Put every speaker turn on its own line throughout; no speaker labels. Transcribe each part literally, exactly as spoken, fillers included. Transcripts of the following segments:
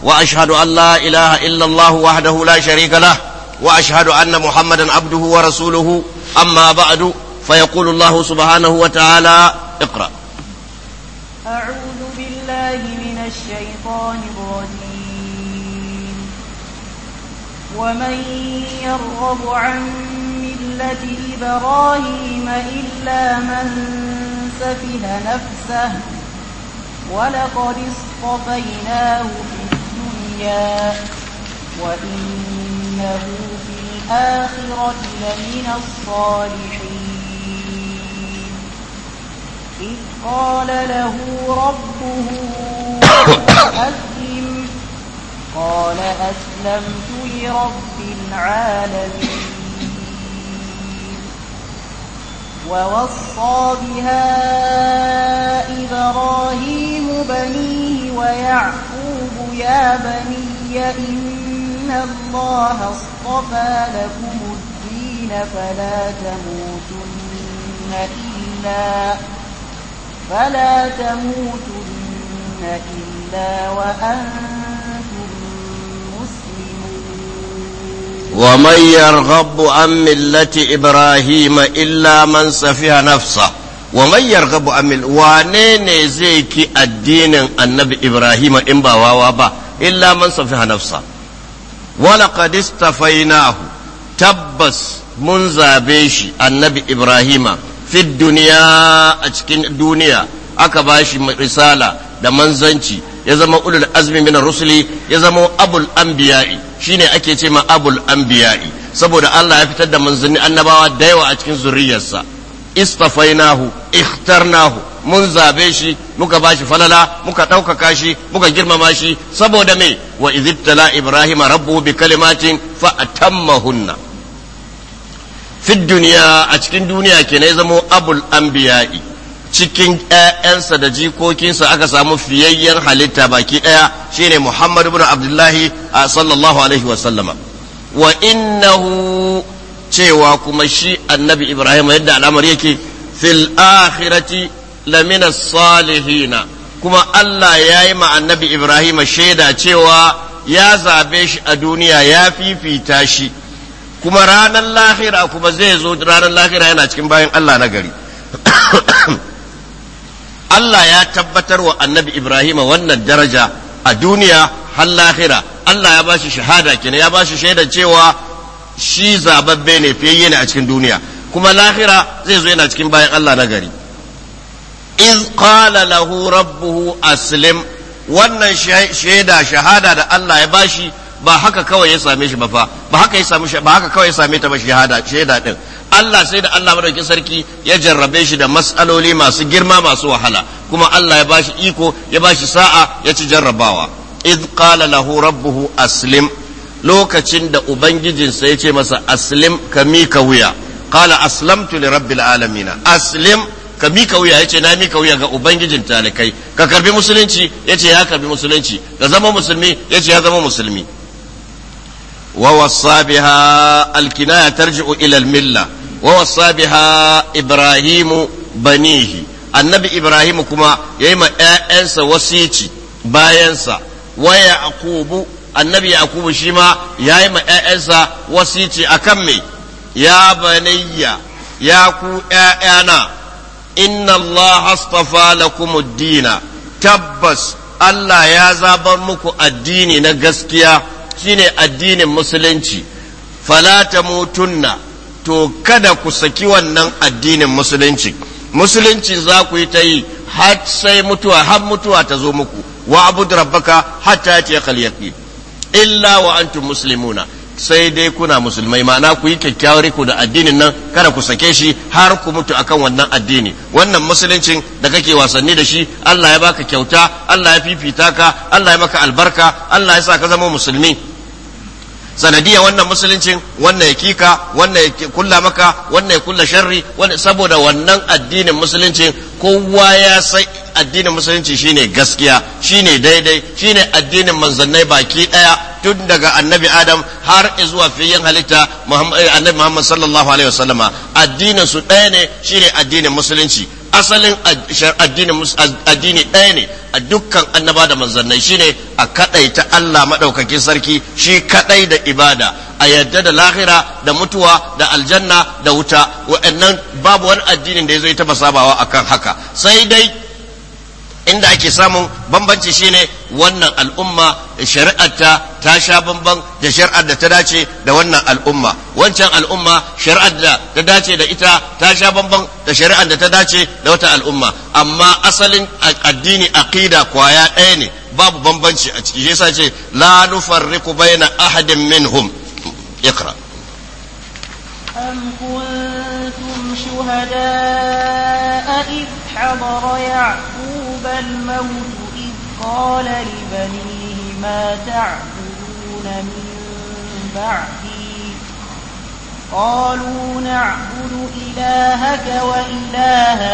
وأشهد أن لا إله إلا الله وحده لا شريك له وأشهد أن محمدا عبده ورسوله أما بعد فيقول الله سبحانه وتعالى اقرأ.
أعوذ بالله من الشيطان الرجيم. ومن يرغب عن ملة إبراهيم إلا من سفه نفسه ولقد اصطفيناه في الدنيا وإنه في الآخرة لمن الصالحين. إذ قال له ربه أسلم قال أسلمت لرب العالمين. ووصى بها إبراهيم بنيه ويعقوب يا بني إن الله اصطفى لكم الدين فلا تموتن إلا فلا تموتن إلا وأنتم مسلمون.
ومن يرغب عن ملة إبراهيم إلا من سفه نفسه. ومن يرغب عن ملة وانين زيك الدين النبي إبراهيم إن باوا إلا من سفه نفسه. ولقد استفيناه تبس منذ بيش النبي إبراهيم في الدنيا أتكين الدنيا أكباش رسالة da manzanci ya zama ulul azmi min rusuli ya zama abul anbiya'i shine ake ce ma abul anbiya'i saboda Allah ya fitar da manzanni annabawa da yawa a cikin zuriyarsa. Istafainahu ikhtarnahu mun zabe shi muka bashi falala muka ɗaukaka shi muka girmama shi saboda me wa izibtala ibrahima rabbuhu bi kalimatin fa atammahunna fi dunya a cikin duniya kenan ya zama abul anbiya'i cikin ƴaƴansa da jikokinsa aka samu fiyayyen halitta baki ɗaya shine Muhammad ibn Abdullahi sallallahu alaihi wa sallama. Wa innahu cewa kuma shi annabi Ibrahim yadda al'amari yake fil akhirati lamina salihina kuma Allah ya yi ma annabi Ibrahim shaida cewa ya zabe shi a duniya ya fifita shi kuma ranar lahira kuma zai zo ranar lahira yana cikin bayan Allah na gari. Allah ya tabbatar wa annabi Ibrahim wannan daraja a duniya har lahira. Allah ya bashi shahada kenan ya bashi shaidar cewa shi zababbe ne fiye ne a cikin duniya kuma lahira zai zo yana cikin bayan Allah na gari. Iz qala lahu rabbuhu aslim wannan shaida shahada da Allah ya bashi ba haka kawai ya same shi ba fa ba haka ya same shi ba haka kawai ya same ta ba shahada shaida din Allah sai da Allah madaukakin sarki ya jarrabe shi da mas'aloli masu girma masu wahala kuma Allah ya bashi iko ya bashi sa'a ya ci jarrabawa. Iz qala lahu rabbuhu aslim lokacin da ubangijinsa ya ce masa aslim ka mika wuya qala aslamtu li rabbil alamin aslim ka mika wuya yace na mika wuya ga ubangijin talikai ka karbi musulunci yace ya karbi musulunci ka zama musulmi yace ya zama musulmi. wa wassa biha alkinaya tarji'u ila almilla wa wassa biha ibrahimu banihi annabi ibrahim kuma yayi ma ƴaƴansa wasici bayansa wa yaqubu annabi yaqubu shi ma yayi ma ƴaƴansa wasici akan me ya banayya ya ku ƴaƴana inna allaha astafa lakumud dina tabbas Allah ya zabar muku addini na gaskiya shine addinin musulunci fala tamutunna to kada ku saki wannan addinin musulunci musulunci za ku yi ta yi har sai mutuwa har mutuwa ta zo muku wa abud rabbaka hatta yatiyakal yaqin illa wa antum muslimuna sai dai kuna musulmai ma'ana ku yi kyakkyawar riko da addinin nan kada ku sake shi har ku mutu akan wannan addini wannan musuluncin da kake wasanni da shi Allah ya baka kyauta Allah ya fifita ka Allah ya maka albarka Allah ya sa ka zama musulmi sanadiya wannan musuluncin wannan ya kika wannan ya kulla maka wannan ya kulla sharri saboda wannan addinin musuluncin kowa ya sai addinin musulunci shine gaskiya shine daidai shine addinin manzannai baki daya tun daga annabi adam har zuwa fiyin halitta annabi muhammad sallallahu alaihi wasallama addinin su daya ne shine addinin musulunci asalin addini addini ɗaya ne a dukkan annaba da manzannai shine a kadaita Allah madaukakin sarki shi kadai da ibada a yadda da lahira da mutuwa da aljanna da wuta wa'annan babu wani addinin da yazo ya taba sabawa akan haka sai dai inda ake samun bambanci shine wannan al'umma shari'arta ta sha bamban da shari'ar da ta dace da wannan al'umma wancan al'umma shari'ar da ta dace da ita ta sha bamban da shari'ar da ta dace da wata al'umma amma asalin addini aqida kwaya ɗaya ne babu bambanci a ciki yasa ce la nufarriqu baina ahadin minhum iqra
am kuntum shuhada'a id hadara ya'qub al-maut id qala li banihi ma ta'buduna min ba'di qalu na'budu ilahaka wa ilaha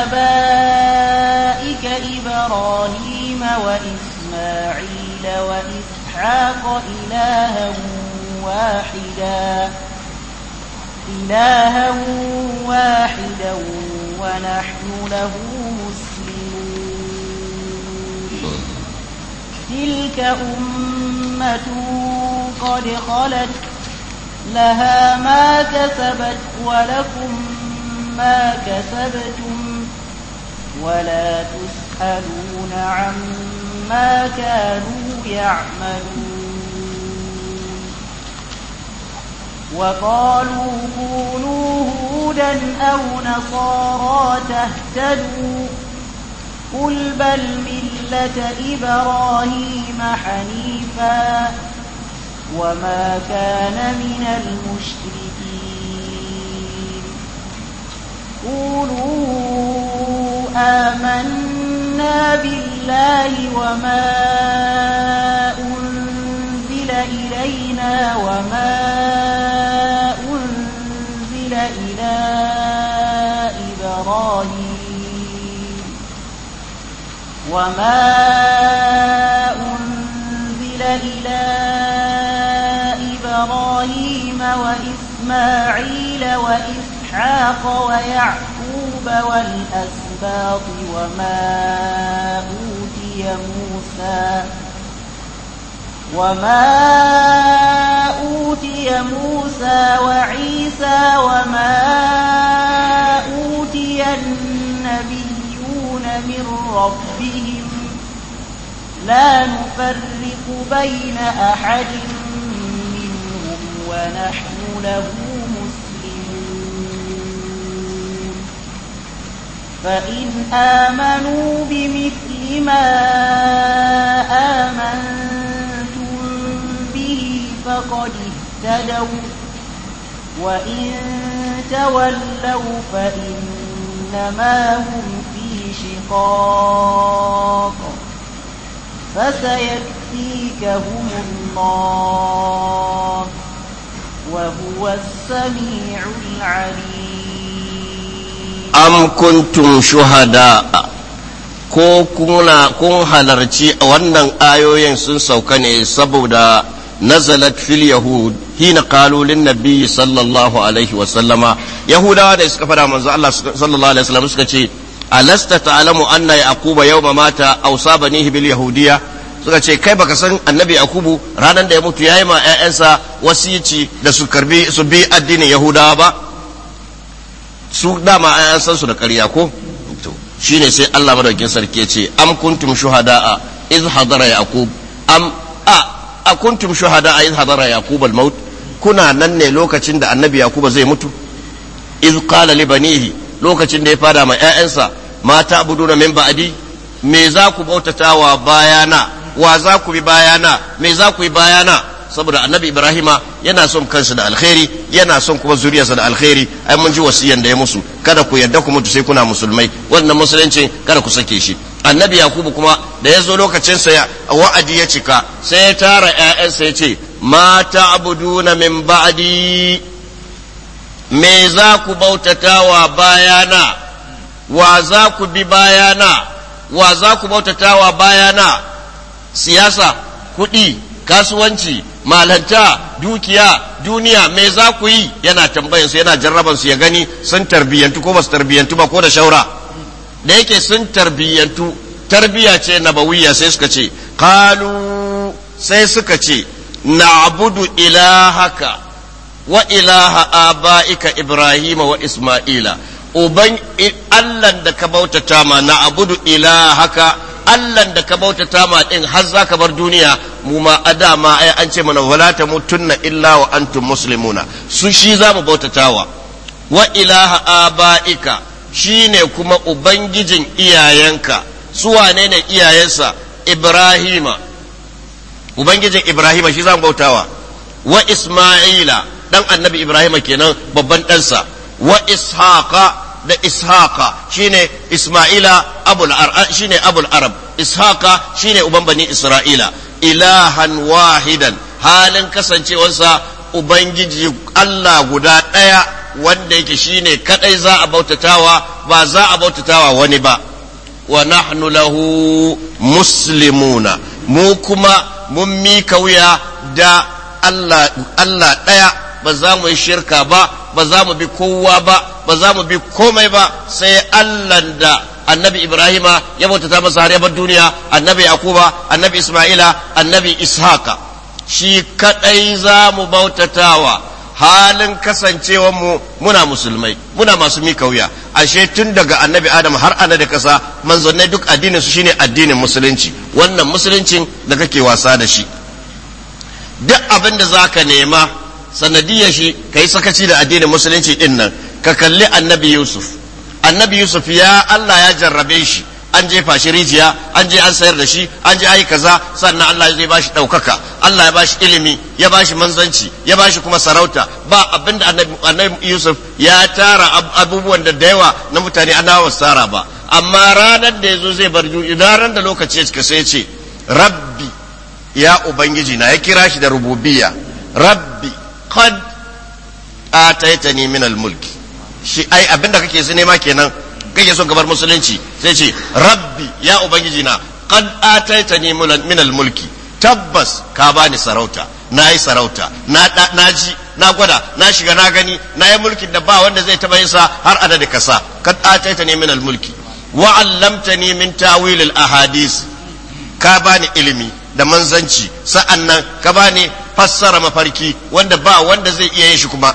abaika ibrahima wa isma'ila wa ishaqa ilahan wahida ilahan wahidan wa nahnu lahu muslimun tilka ummatun qad khalat laha ma kasabat wa lakum ma kasabtum wa la tus'aluna 'amma kanu ya'malun وقالوا كونوا هودا أو نصارى تهتدوا قل بل ملة إبراهيم حنيفا وما كان من المشركين قولوا آمنا بالله وما أنزل إلينا وما أنزل إلى إبراهيم وما أنزل إلى إبراهيم وإسماعيل وإسحاق ويعقوب والأسباط وما أوتي موسى وما أوتي موسى وعيسى وما أوتي النبيون من ربهم لا نفرق بين أحد منهم ونحن له مسلمون فإن آمنوا بمثل ما آمنتم به فقد اهتدوا وإن تولوا فإنما هم في شقاق فسيكفيكهم الله وهو السميع العليم
أم كنتم شهداء ko kuna kun halarci wannan ayoyin sun sauka ne saboda nazalat fil yahud hina qalu lin nabiy sallallahu alaihi wa sallama yahudawa da suka fada manzo Allah sallallahu alaihi wa sallam suka ce alasta ta'lamu anna yaquba yawma mata awsa banihi bil yahudiyya suka ce kai baka san annabi yakubu ranan da ya mutu yayi ma ƴaƴansa wasici da su karbi su bi addinin yahudawa ba su dama ƴaƴan san su da ƙarya ko shine sai Allah madaukakin sarki ya ce am kuntum shuhada'a iz hadara yaqub am a a kuntum shuhada'a iz hadara yaqub al-maut kuna nan ne lokacin da annabi yakuba zai mutu iz qala li banihi lokacin da ya fada ma ƴaƴansa ma ta'buduna min ba'di me za ku bautatawa bayana wa za ku bi bayana me za ku yi bayana saboda annabi ibrahima yana son kansa da alkhairi yana son kuma zuriyarsa da alkhairi ai mun ji wasiyan da ya musu kada ku yarda ku mutu sai kuna musulmai wannan musulunci kada ku sake shi annabi yakubu kuma da ya zo lokacin sa wa'adi ya cika sai ya tara ƴaƴansa ya ce ma ta'buduna min ba'di me za ku bautatawa bayana wa za ku bi bayana wa za ku bautatawa bayana siyasa kuɗi kasuwanci malanta dukiya duniya me za ku yi yana tambayan su yana jarraban su ya gani sun tarbiyyantu ko ba su tarbiyyantu ba ko da shaura da yake sun tarbiyyantu tarbiya ce nabawiyya sai suka ce qalu sai suka ce na'budu ilahaka wa ilaha abaika ibrahima wa isma'ila uban allan da ka bautata ma na'budu ilahaka allan da ka bautata ma din har zaka bar duniya mu ma adama ai an ce mana wala tamutunna illa wa antum muslimuna su shi zamu bautatawa wa ilaha abaika shine kuma ubangijin iyayenka su wane ne iyayensa ibrahima ubangijin ibrahima shi zamu bautawa wa isma'ila dan annabi ibrahima kenan babban ɗansa wa ishaqa da ishaqa shine isma'ila abul arab shine abul arab ishaqa shine uban bani isra'ila ilahan wahidan halin kasancewarsa ubangiji Allah guda ɗaya wanda yake shine kadai za a bautatawa ba za a bautatawa wani ba wa nahnu lahu muslimuna mu kuma mun mika wuya da Allah Allah ɗaya ba za mu yi shirka ba ba za mu bi kowa ba ba za mu bi komai ba sai Allah da annabi Ibrahima ya bautata masa har ya bar duniya annabi Yakuba annabi Isma'ila annabi Ishaqa shi kadai za mu bautatawa halin kasancewar mu muna musulmai muna masu mika wuya ashe tun daga annabi Adam har ana da kasa manzonnai duk addinin su shine addinin musulunci wannan musuluncin da kake wasa da shi duk abin da zaka nema sanadiyar shi kai sakaci da addinin musulunci din nan ka kalli annabi Yusuf annabi Yusuf ya Allah ya jarrabe shi an jefa shi rijiya an je an sayar da shi an je ayi kaza sannan Allah zai bashi daukaka Allah ya bashi ilimi ya bashi manzanci ya bashi kuma sarauta ba abinda annabi, annabi Yusuf ya tara abubuwan da da yawa na mutane ana tsara ba amma ranar da yazo zai bar idan da lokaci ya cika sai ya ce rabbi ya ubangiji na ya kira shi da rububiyya rabbi qad ataitani min al-mulki shi ai abinda kake so nema kenan kake son gabar musulunci sai ce rabbi ya ubangiji na qad ataitani min al-mulki tabbas ka bani sarauta na yi sarauta na na ji na gwada na shiga na gani na yi mulkin da ba wanda zai taba yin sa har adadi kasa qad ataitani min al-mulki wa 'allamtani min ta'wil al-ahadith ka bani ilimi da manzanci sa'annan ka bani fassara mafarki wanda ba wanda zai iya yin shi kuma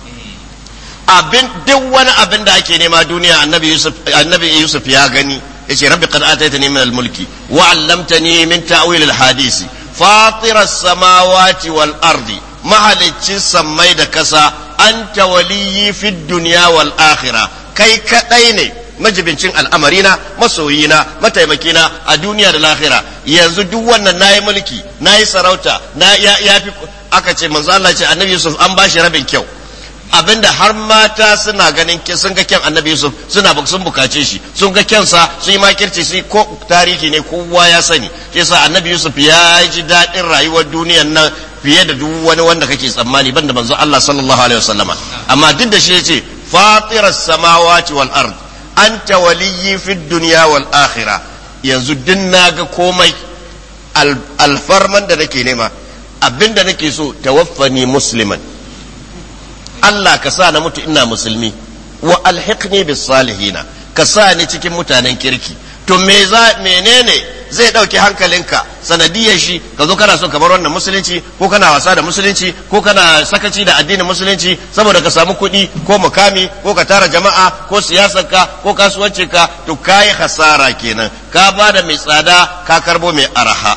abin duk wani abin da ake nema duniya annabi Yusuf annabi Yusuf ya gani yace rabbi qad ataitani min al-mulki wa 'allamtani min ta'wil al-hadith fatir as-samawati wal ardi mahalicin sammai da kasa anta waliyyi fid dunya wal akhirah kai kadai ne majibincin al'amarina masoyina mataimakina a duniya da lahira yanzu duk wannan nayi mulki nayi sarauta na ya yafi aka ce manzo Allah ce annabi Yusuf an bashi rabin kyau abinda har mata suna ganin sun ga kyan annabi Yusuf suna sun bukace shi sun ga kyansa sun yi makirci su ko tarihi ne kowa ya sani yasa annabi Yusuf ya ji daɗin rayuwar duniyar nan fiye da duk wani wanda kake tsammani banda manzo Allah sallallahu alaihi wasallama amma duk da shi yace fatiras samawati wal ard anta waliyyi fid dunya wal akhirah yanzu din naga komai alfarman da nake nema abinda nake so tawaffani musliman Allah ka sa na mutu ina musulmi wa alhiqni bis salihina ka sa ni cikin mutanen kirki to me za menene zai dauki hankalinka sanadiyar shi ka zo kana so ka bar wannan musulunci ko kana wasa da musulunci ko kana sakaci da addinin musulunci saboda ka samu kuɗi ko mukami ko ka tara jama'a ko siyasarka ko kasuwancinka to kai hasara kenan ka bada mai tsada ka karbo mai araha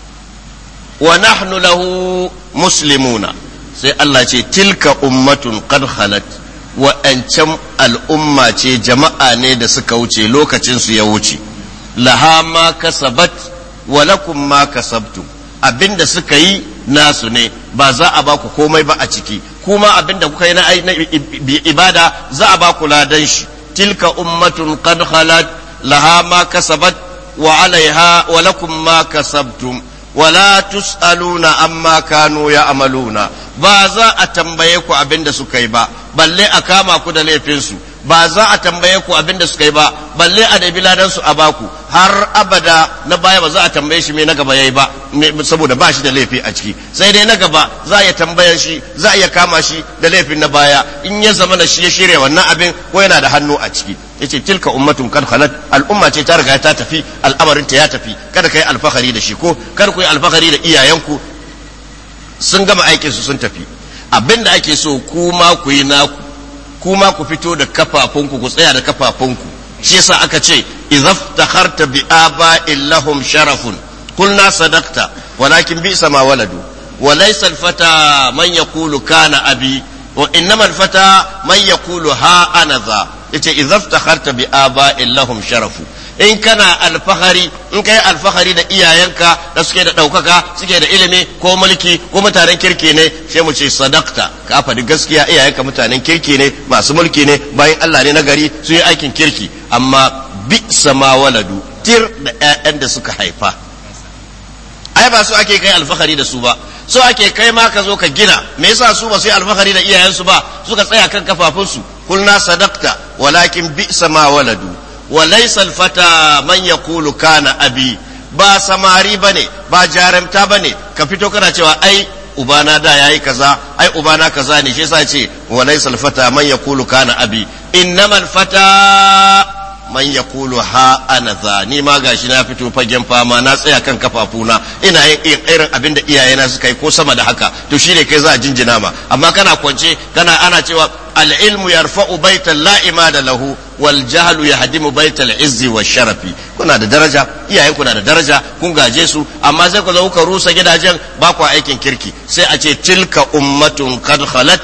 wa nahnu lahu muslimuna sai Allah ce tilka ummatun qad khalat wa'ancan al'umma ce jama'a ne da suka wuce lokacin su ya wuce laha ma kasabat wa lakum ma kasabtum abinda suka yi nasu ne ba za a ba ku komai ba a ciki kuma abinda kuka yi na ibada za a ba ku ladan shi tilka ummatun qad khalat laha ma kasabat wa alaiha wa lakum ma kasabtum wala tus'aluna amma kanu ya'maluna ba za a tambaye ku abinda suka yi ba balle a kama ku da laifinsu ba za a tambaye ku abinda suka yi ba balle a dabi ladan su a baku har abada na baya ba za a tambaye shi me na gaba yayi ba saboda ba shi da laifi a ciki sai dai na gaba za a iya tambayar shi za a iya kama shi da laifin na baya in ya zama na shi ya shirya wannan abin ko yana da hannu a ciki yace tilka ummatun kad khalat al'umma ce ta riga ta tafi al'amarin ta ya tafi kada kai alfahari da shi ko kar ku yi alfahari da iyayenku sun gama aikin su sun tafi abinda ake so kuma ku yi naku kuma ku fito da kafafunku ku tsaya da kafafunku shi yasa aka ce idhaftakharta bi aba'in lahum sharafun qulna sadaqta walakin bi'sa ma waladu wa laysa al-fata man yaqulu kana abi wa innama al-fata man yaqulu ha ana dha yace idhaftakharta bi aba'in lahum sharafu in kana alfahari in kai alfahari da iyayenka da suke da ɗaukaka suke da ilimi ko mulki ko mutanen kirki ne sai mu ce sadakta ka faɗi gaskiya iyayenka mutanen kirki ne masu mulki ne bayan Allah ne na gari su yi aikin kirki amma bi sama waladu tir da ƴaƴan da suka haifa ai ba su ake kai alfahari da su ba so ake kai ma ka zo ka gina me yasa su ba su yi alfahari da iyayensu ba suka tsaya kan kafafunsu kulna sadakta walakin bi sama waladu وليس الفتى من يقول كان أبي ba samari bane ba jarumta bane ka fito kana cewa ai ubana da yayi kaza ai ubana kaza ne shi yasa ce walaysa alfata man yaqulu kana abi innamal fata man yaqulu ha ana za ni ma gashi na fito fagen fama na tsaya kan kafafuna ina yin irin abinda iyayena suka yi ko sama da haka to shine kai za a jinjina ma amma kana kwance kana ana cewa al-ilmu yarfa'u baitan la imada lahu wal jahlu yahdimu baital izzi wash sharafi kuna da daraja iyayen kuna da daraja kun gaje su amma sai ku zo ku rusa gidajen ba ku aikin kirki sai a ce tilka ummatun qad khalat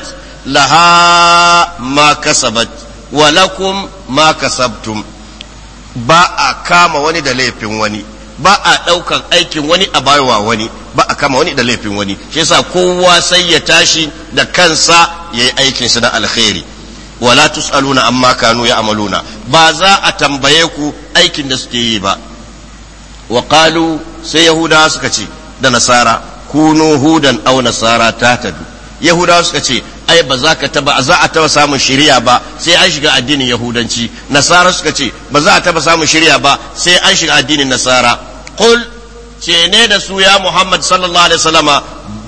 laha ma kasabat wa lakum ma kasabtum ba a kama wani da laifin wani ba a daukan aikin wani a bayowa wani ba a kama wani da laifin wani shi yasa kowa sai ya tashi da kansa yayi aikin sa na alkhairi wala tusaluna amma kanu ya'maluna ba za a tambaye ku aikin da suke yi ba wa qalu sai yahuda suka ce da nasara kunu hudan aw nasara tatadu yahuda suka ce ai ba za ka taba za a taba samun shari'a ba sai an shiga addinin yahudanci nasara suka ce ba za a taba samun shari'a ba sai an shiga addinin nasara qul ce ne da su ya muhammad sallallahu alaihi wasallama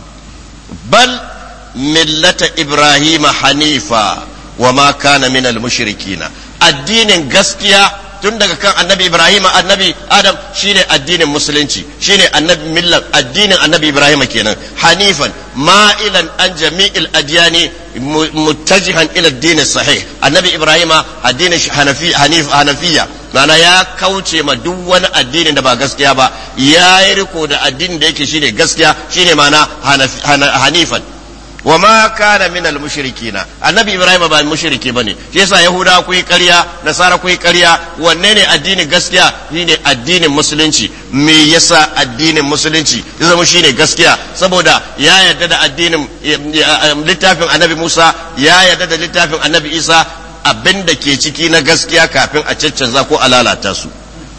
bal millata ibrahima hanifa wa ma kana min al-mushrikina addinin gaskiya tun daga kan annabi ibrahim annabi adam shine addinin musulunci shine annabi millat addinin annabi ibrahim kenan hanifan ma'ilan an jami'il adyani muttajihan ila ad-din sahih annabi ibrahim addinin hanafi hanif hanafiya mana ya kauce ma duk wani addinin da ba gaskiya ba ya yi riko da addinin da yake shine gaskiya shine mana hanifan wa ma kana min al-mushrikina annabi ibrahim ba mushriki bane shi yasa yahuda ku yi ƙarya nasara ku yi ƙarya wanne ne addinin gaskiya shine addinin musulunci me yasa addinin musulunci ya zama shine gaskiya saboda ya yarda da addinin littafin annabi Musa ya yarda da littafin annabi Isa abinda ke ciki na gaskiya kafin a caccanza ko a lalata su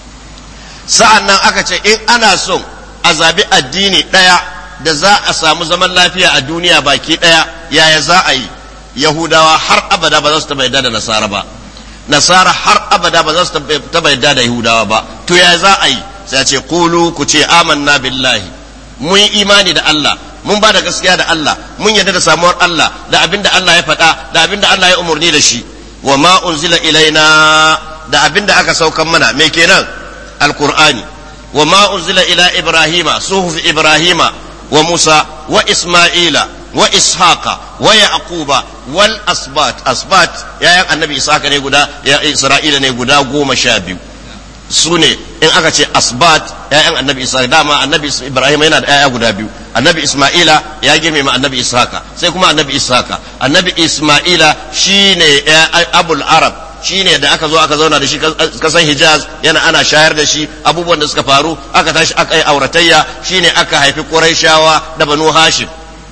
sa'annan aka ce in ana son a zabi addini daya da za a samu zaman lafiya a duniya baki daya yaya za a yi yahudawa har abada ba za su taba yadda da nasara ba nasara har abada ba za su taba yadda da yahudawa ba to yaya za a yi sai a ce qulu ku ce amanna billahi mun yi imani da Allah mun ba da gaskiya da Allah mun yarda da samuwar Allah da abinda Allah ya faɗa da abinda Allah ya umarni da shi wa ma unzila ilaina da abinda aka saukan mana me kenan alqur'ani wa ma unzila ila ibrahima suhuf ibrahima وموسى وإسماعيل وإسحاق ويعقوب والأسباط أسباط يا النبي إسحاق نيغودا يا إسرائيل نيغودا غوما شابيو sune in aka ce asbat ƴaƴan annabi isa dama annabi ibrahim yana da ƴaƴa guda biyu annabi isma'ila ya girme ma annabi ishaka sai kuma annabi ishaka annabi isma'ila shine abul arab shine da aka zo aka zauna da shi kasan hijaz yana ana shayar da shi abubuwan da suka faru aka tashi aka yi auratayya shine aka haifi quraishawa da banu hashim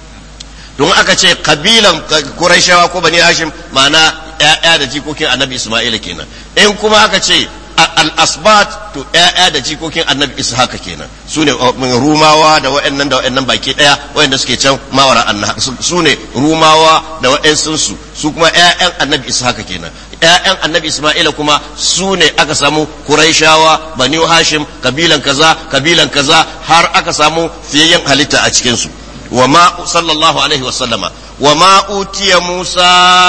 don aka ce kabilan quraishawa ko bani hashim ma'ana ƴaƴa da jikokin annabi isma'ila kenan in kuma aka ce al-asbat to ƴaƴa da jikokin annabi ishaka kenan su ne rumawa da wa'annan da wa'annan baki daya wa'anda suke can mawara annaha su ne rumawa da wa'ansun su su kuma ƴaƴan annabi ishaka kenan ƴaƴan annabi isma'ila kuma su ne aka samu quraishawa bani hashim kabilan kaza kabilan kaza har aka samu fiyayyen halitta a cikin su wa ma sallallahu alaihi wa sallama wa ma utiya musa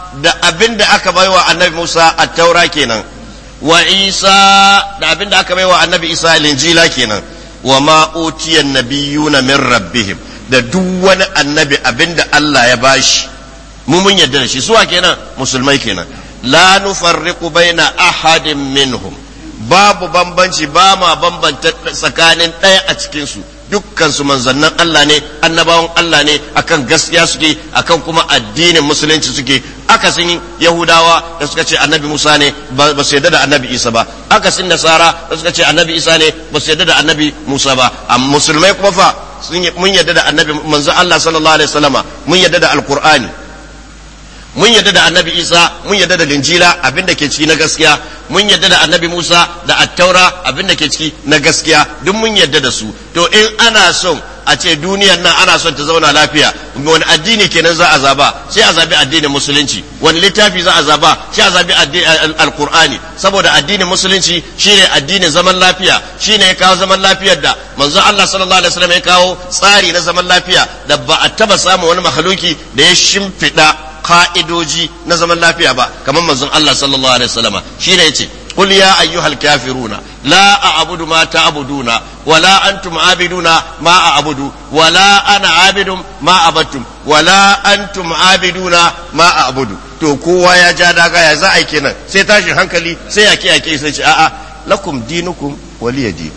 da abin da aka baiwa annabi Musa at-taura kenan wa Isa da abin da aka baiwa annabi Isa linjila kenan wa ma utiya an-nabiyuna min rabbihim da duk wani annabi abin da Allah ya bashi mu mun yarda da shi suwa kenan musulmai kenan la nufarriqu baina ahadin minhum babu bambanci ba ma bambanta tsakanin ɗaya a cikin su dukkan su manzannin Allah ne annabawan Allah ne akan gaskiya suke akan kuma addinin musulunci suke akasin yahudawa da suka ce annabi Musa ne ba su yarda da annabi Isa ba akasin nasara da suka ce annabi Isa ne ba su yarda da annabi Musa ba amma musulmai kuma fa mun yarda da annabi manzo Allah sallallahu alaihi wasallama mun yarda da alqur'ani mun yadda da annabi Isa mun yadda da linjila abinda ke ciki na gaskiya mun yadda da annabi Musa da attaura abinda ke ciki na gaskiya duk mun yadda da su to in ana son a ce duniyar nan ana son ta zauna lafiya wani addini kenan za a zaba sai a zabi addinin musulunci wani littafi za a zaba sai a zabi alqur'ani saboda addinin musulunci shine addinin zaman lafiya shine ya kawo zaman lafiyar da manzo Allah sallallahu alaihi wasallam ya kawo tsari na zaman lafiya da ba a taba samu wani mahaluki da ya shimfida ka'idoji na zaman lafiya ba kamar manzon Allah sallallahu alaihi wasallam shine yace qul ya ayyuhal kafiruna la a'budu ma ta'buduna wala antum abiduna ma a'budu wala ana abidum ma abattum wala antum abiduna ma a'budu to kowa ya ja daga ya za a kenan sai tashin hankali sai yake yake sai ce a'a lakum dinukum waliyadi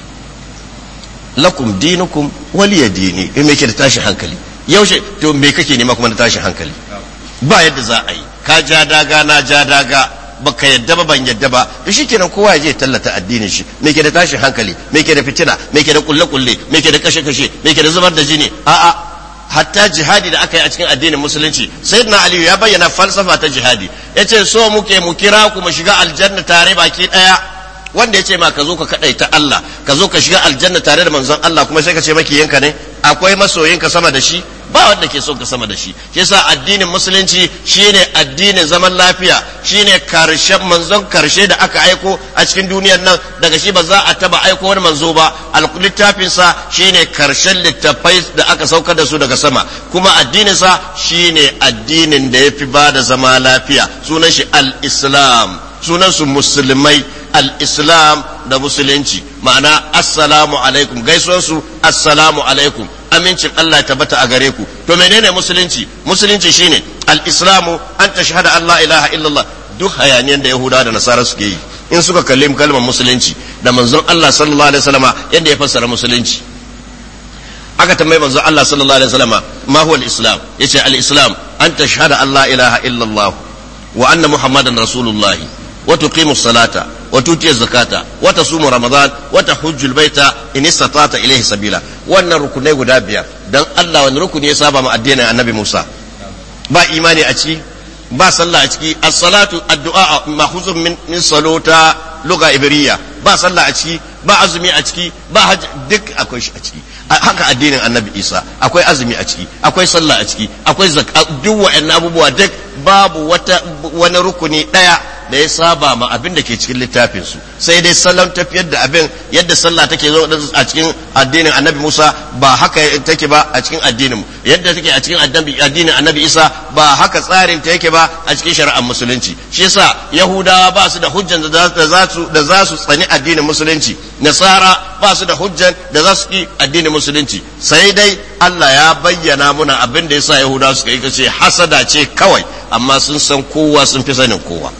lakum dinukum waliyadini in me ke da tashin hankali yaushe to me kake nema kuma da tashin hankali ba yadda za a yi ka ja daga na ja daga baka yadda ba ban yadda ba to shikenan kowa ya je tallata addinin shi me ke da tashin hankali me ke da fitina me ke da kulle kulle me ke da kashe kashe me ke da zubar da jini a'a hatta jihadi da aka yi a cikin addinin musulunci sayyidina ali ya bayyana falsafa ta jihadi yace so muke mu kira ku mu shiga aljanna tare baki daya wanda yace ma ka zo ka kadaita Allah ka zo ka shiga aljanna tare da manzon Allah kuma sai ka ce makiyanka ne akwai masoyinka sama da shi ba wanda ke son ka sama da shi yasa addinin musulunci shine addinin zaman lafiya shine karshen manzon karshe da aka aiko a cikin duniyar nan daga shi ba za a taba aiko wani manzo ba littafin sa shine karshen littafai da aka saukar da su daga sama kuma addinin sa shine addinin da yafi ba da zama lafiya sunan shi al-islam sunan su musulmai al-islam da musulunci ma'ana assalamu alaikum gaisuwansu assalamu alaikum amincin Allah ya tabbata a gare ku to menene musulunci musulunci shine al-islamu an tashhada an la ilaha illallah duk hayaniyan da yahuda da nasara suke yi in suka kalli kalmar musulunci da manzon Allah sallallahu alaihi wasallama yadda ya fassara musulunci aka tambaye manzon Allah sallallahu alaihi wasallama ma huwa al-islam yace al-islam an tashhada an la ilaha illallah wa anna muhammadan rasulullah wa tuqimu as-salata وتؤتي الزكاة وتصوم رمضان وتحج البيت إن استطعت إليه سبيلا وأن ركني غدابيا دان الله وأن ركني يسابا مع الدين النبي موسى با إيماني أتشي با صلى أتشي الصلاة الدعاء مأخوذ من من صلوة لغة إبرية با صلى أتشي با أزمي أتشي با حج دك أكويش أتشي haka addinin annabi isa akwai azumi a ciki akwai sallah a ciki akwai zakka duk wa'annan abubuwa duk babu wata wani rukuni daya da ya saba ma abin da ke cikin littafin su sai dai salon tafiyar da abin yadda sallah take zo a cikin addinin annabi musa ba haka take ba a cikin addinin mu yadda take a cikin addinin annabi isa ba haka tsarin ta yake ba a cikin shari'ar musulunci shi yasa yahudawa ba su da hujjan da za su da za su tsani addinin musulunci nasara ba su da hujjan da za su ki addinin musulunci sai dai Allah ya bayyana muna abin da yasa yahudawa suka yi kace hasada ce kawai amma sun san kowa sun fi sanin kowa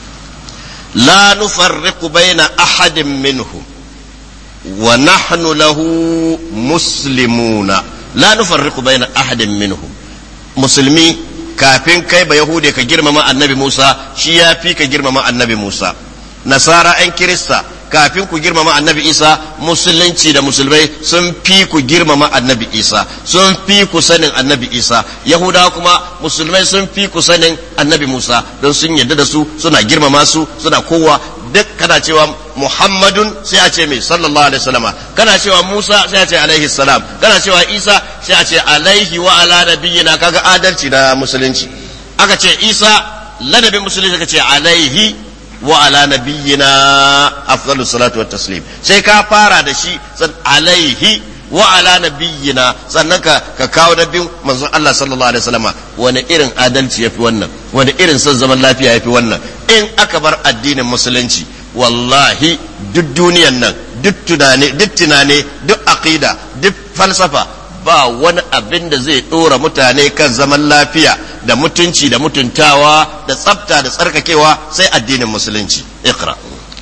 la nufarriqu baina ahadin minhum wa nahnu lahu muslimuna la nufarriqu baina ahadin minhum musulmi kafin kai ba yahude ka girmama annabi Musa shi ya fi ka girmama annabi Musa nasara an kirista kafin ku girmama annabi Isa musulunci da musulmai sun fi ku girmama annabi Isa sun fi ku sanin annabi Isa yahudawa kuma musulmai sun fi ku sanin annabi Musa don sun yarda da su suna girmama su suna kowa duk kana cewa Muhammadun sai a ce mai sallallahu alaihi wasallama kana cewa Musa sai a ce alaihi salam kana cewa Isa sai a ce alaihi wa ala nabiyyina kaga adalci da musulunci aka ce Isa ladabin musulunci aka ce alaihi wa ala nabiyyina afdalus salatu wat taslim sai ka fara da shi san alaihi wa ala nabiyyina sannan ka ka kawo nabin manzon Allah sallallahu alaihi wasallama wani irin adalci yafi wannan wani irin son zaman lafiya yafi wannan in aka bar addinin musulunci wallahi duk duniyan nan duk tunane duk tunane duk aqida duk falsafa ba wani abin da zai dora mutane kan zaman lafiya da mutunci da mutuntawa da tsafta da tsarkakewa sai addinin musulunci iqra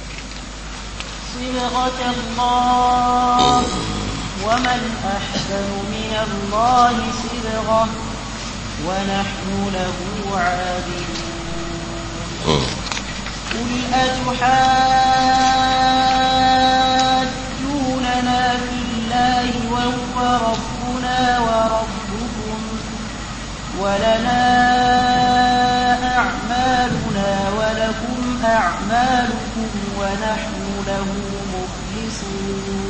ومن أحسن من الله صبغة ونحن له عابدون قل أتحاجوننا في الله وهو ربنا وربكم ولنا أعمالنا ولكم أعمالكم ونحن له مخلصون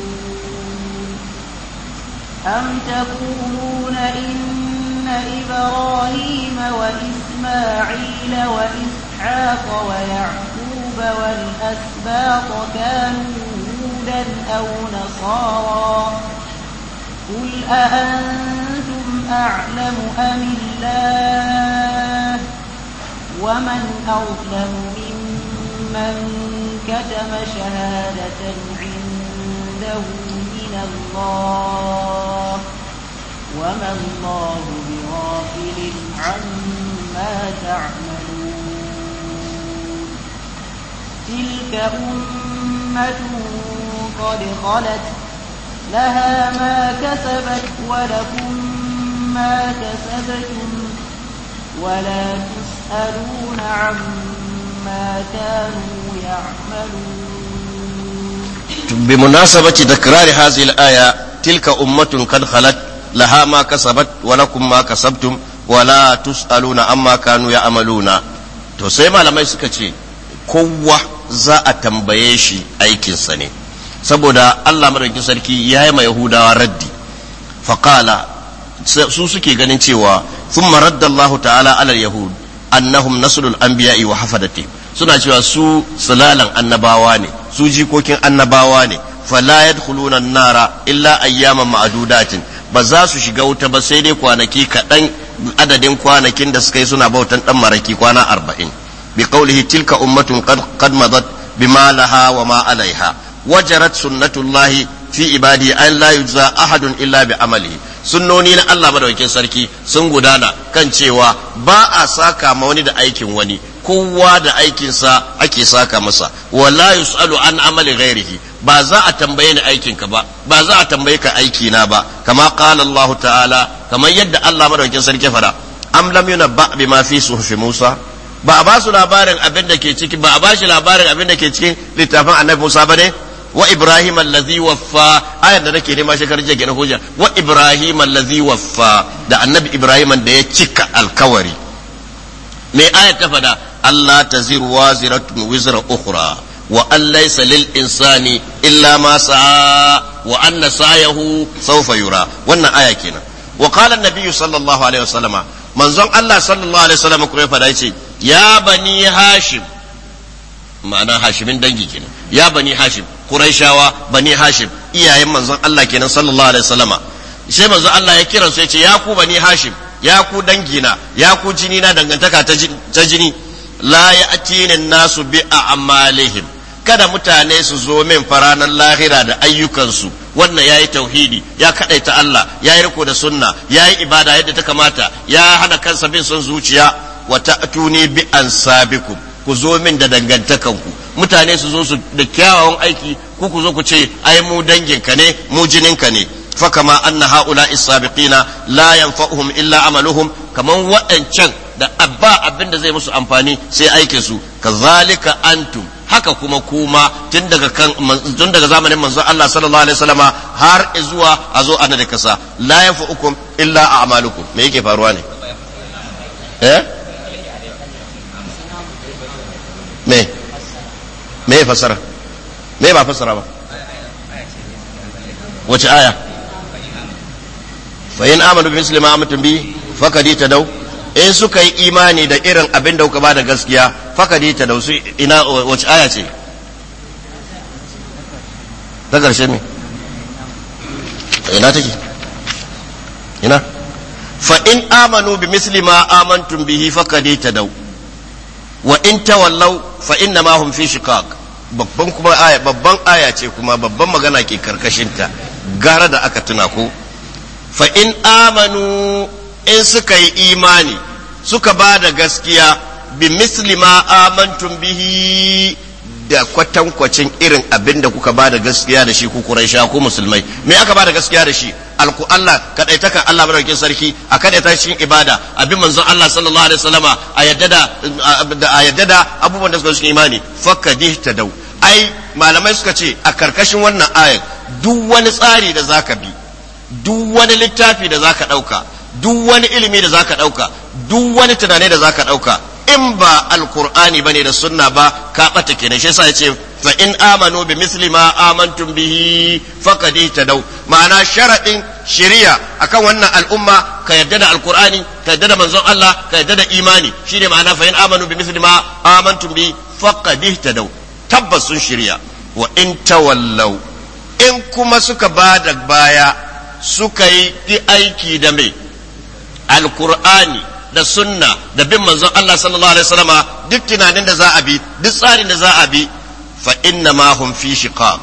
أم تقولون إن إبراهيم وإسماعيل وإسحاق ويعقوب والأسباط كانوا هودا أو نصارى قل أأنتم أعلم أم الله ومن أظلم ممن كتم شهادة عنده من الله وما الله بغافل عما تعملون تلك أمة قد خلت لها ما كسبت ولكم ما كسبتم ولا تسألون عما كانوا يعملون.
بمناسبة تكرار هذه الآية تلك أمة قد خلت لها ما كسبت ولكم ما كسبتم ولا تسألون عما كانوا يعملون. to sai malamai suka ce kowa za a tambaye shi aikinsa ne saboda Allah madaukakin sarki ya yi ma Yahudawa raddi faqala su suke ganin cewa thumma radda Allah ta'ala ala yahud annahum naslul anbiya'i wa hafadati suna cewa su sulalan annabawa ne su jikokin annabawa ne fala yadkhuluna an-nara illa ayyaman ma'dudatin ba za su shiga wuta ba sai dai kwanaki kaɗan adadin kwanakin da suka yi suna bautan dan maraki kwana arba'in bi qawlihi tilka ummatun qad qad madat bima laha wa ma alaiha wajarat sunnatullahi fi ibadi an la yujza ahadun illa bi amalihi sunnoni na Allah madaukakin sarki sun gudana kan cewa ba a saka ma wani da aikin wani kowa da aikinsa ake saka masa wala yusalu an amali ghairihi ba za a tambaye ni aikinka ba ba za a tambaye ka aiki na ba kama qala Allah ta'ala kamar yadda Allah madaukakin sarki fara am lam yunabba bima fi suhufi Musa ba a ba su labarin abin da ke ciki ba a ba shi labarin abin da ke cikin littafin Annabi Musa bane wa Ibrahim allazi waffa ayar da nake nema shekar jiya kenan hujja wa Ibrahim allazi waffa da Annabi Ibrahim da ya cika alkawari me ayar ta fada Allah taziru waziratun wizra ukhra wa an laysa lil insani illa ma sa'a wa anna sa'yahu sawfa yura wannan aya kenan wa qala an-nabiy sallallahu alaihi wasallama manzon Allah sallallahu alaihi wasallam kuma ya fada yace ya bani hashim ma'ana hashimin dangi kenan ya bani hashim quraishawa bani hashim iyayen manzon Allah kenan sallallahu alaihi wasallama sai manzon Allah ya kira su yace ya ku bani hashim ya ku dangina ya ku jini na dangantaka ta jini la ya'tina an-nasu bi a'malihim kada mutane su zo min faranan lahira da ayyukansu wannan yayi tauhidi ya kadaita Allah yayi riko da sunna yayi ibada yadda ta kamata ya hana kansa bin son zuciya wa ta'tuni bi ansabikum ku zo min da dangantakanku mutane su zo su da kyawawan aiki ku ku zo ku ce ai mu danginka ne mu jininka ne fa kama anna haula as-sabiqina la yanfa'uhum illa amaluhum kaman waɗancan da abba abinda zai musu amfani sai aikin su kazalika antum haka kuma kuma tun daga kan tun daga zamanin manzon Allah sallallahu alaihi wasallama har zuwa a zo ana da kasa la yanfa'ukum illa a'malukum me yake faruwa ne eh me me fasara me ba fasara ba wace aya fa in amanu bi misli ma amantum bi fakadi tadaw in suka yi imani da irin abin da kuka ba da gaskiya fakadi tadaw su ina wace aya ce ta karshe ne ina take ina fa in amanu bi misli ma amantum bihi faqad tadaw wa in tawallaw fa inna ma hum fi shiqaq. babban kuma aya babban aya ce kuma babban magana ke karkashin ta gara da aka tuna ko fa in amanu in suka yi imani suka ba da gaskiya bi misli ma amantum bihi da kwatankwacin irin abin da kuka ba da gaskiya da shi ku Quraisha ku musulmai. Me aka ba da gaskiya da shi? alku Allah kadaitakan Allah madaukakin sarki a kadaita cikin ibada abin manzon Allah sallallahu alaihi wasallama a yadda da a yadda da abubuwan da suka cikin imani fakadih tadaw. Ai malamai suka ce a karkashin wannan ayat duk wani tsari da zaka bi, duk wani littafi da zaka dauka, duk wani ilimi da zaka dauka, duk wani tunani da zaka dauka, in ba alqur'ani bane da sunna ba ka bata kenan. shi yasa yace fa in amanu bi misli ma amantum bihi faqad ihtadaw. ma'ana sharadin shari'a akan wannan al'umma ka yadda da alqur'ani, ka yadda da manzon Allah, ka yadda da imani. shine ma'ana fa in amanu bi misli ma amantum bihi faqad ihtadaw. tabbas sun shari'a. wa in tawallaw in kuma suka bada baya suka yi aiki da mai alqur'ani da sunna da bin manzon Allah sallallahu alaihi wasallama, duk tunanin da za a bi, duk tsarin da za a bi, fa inna ma hum fi shiqaq.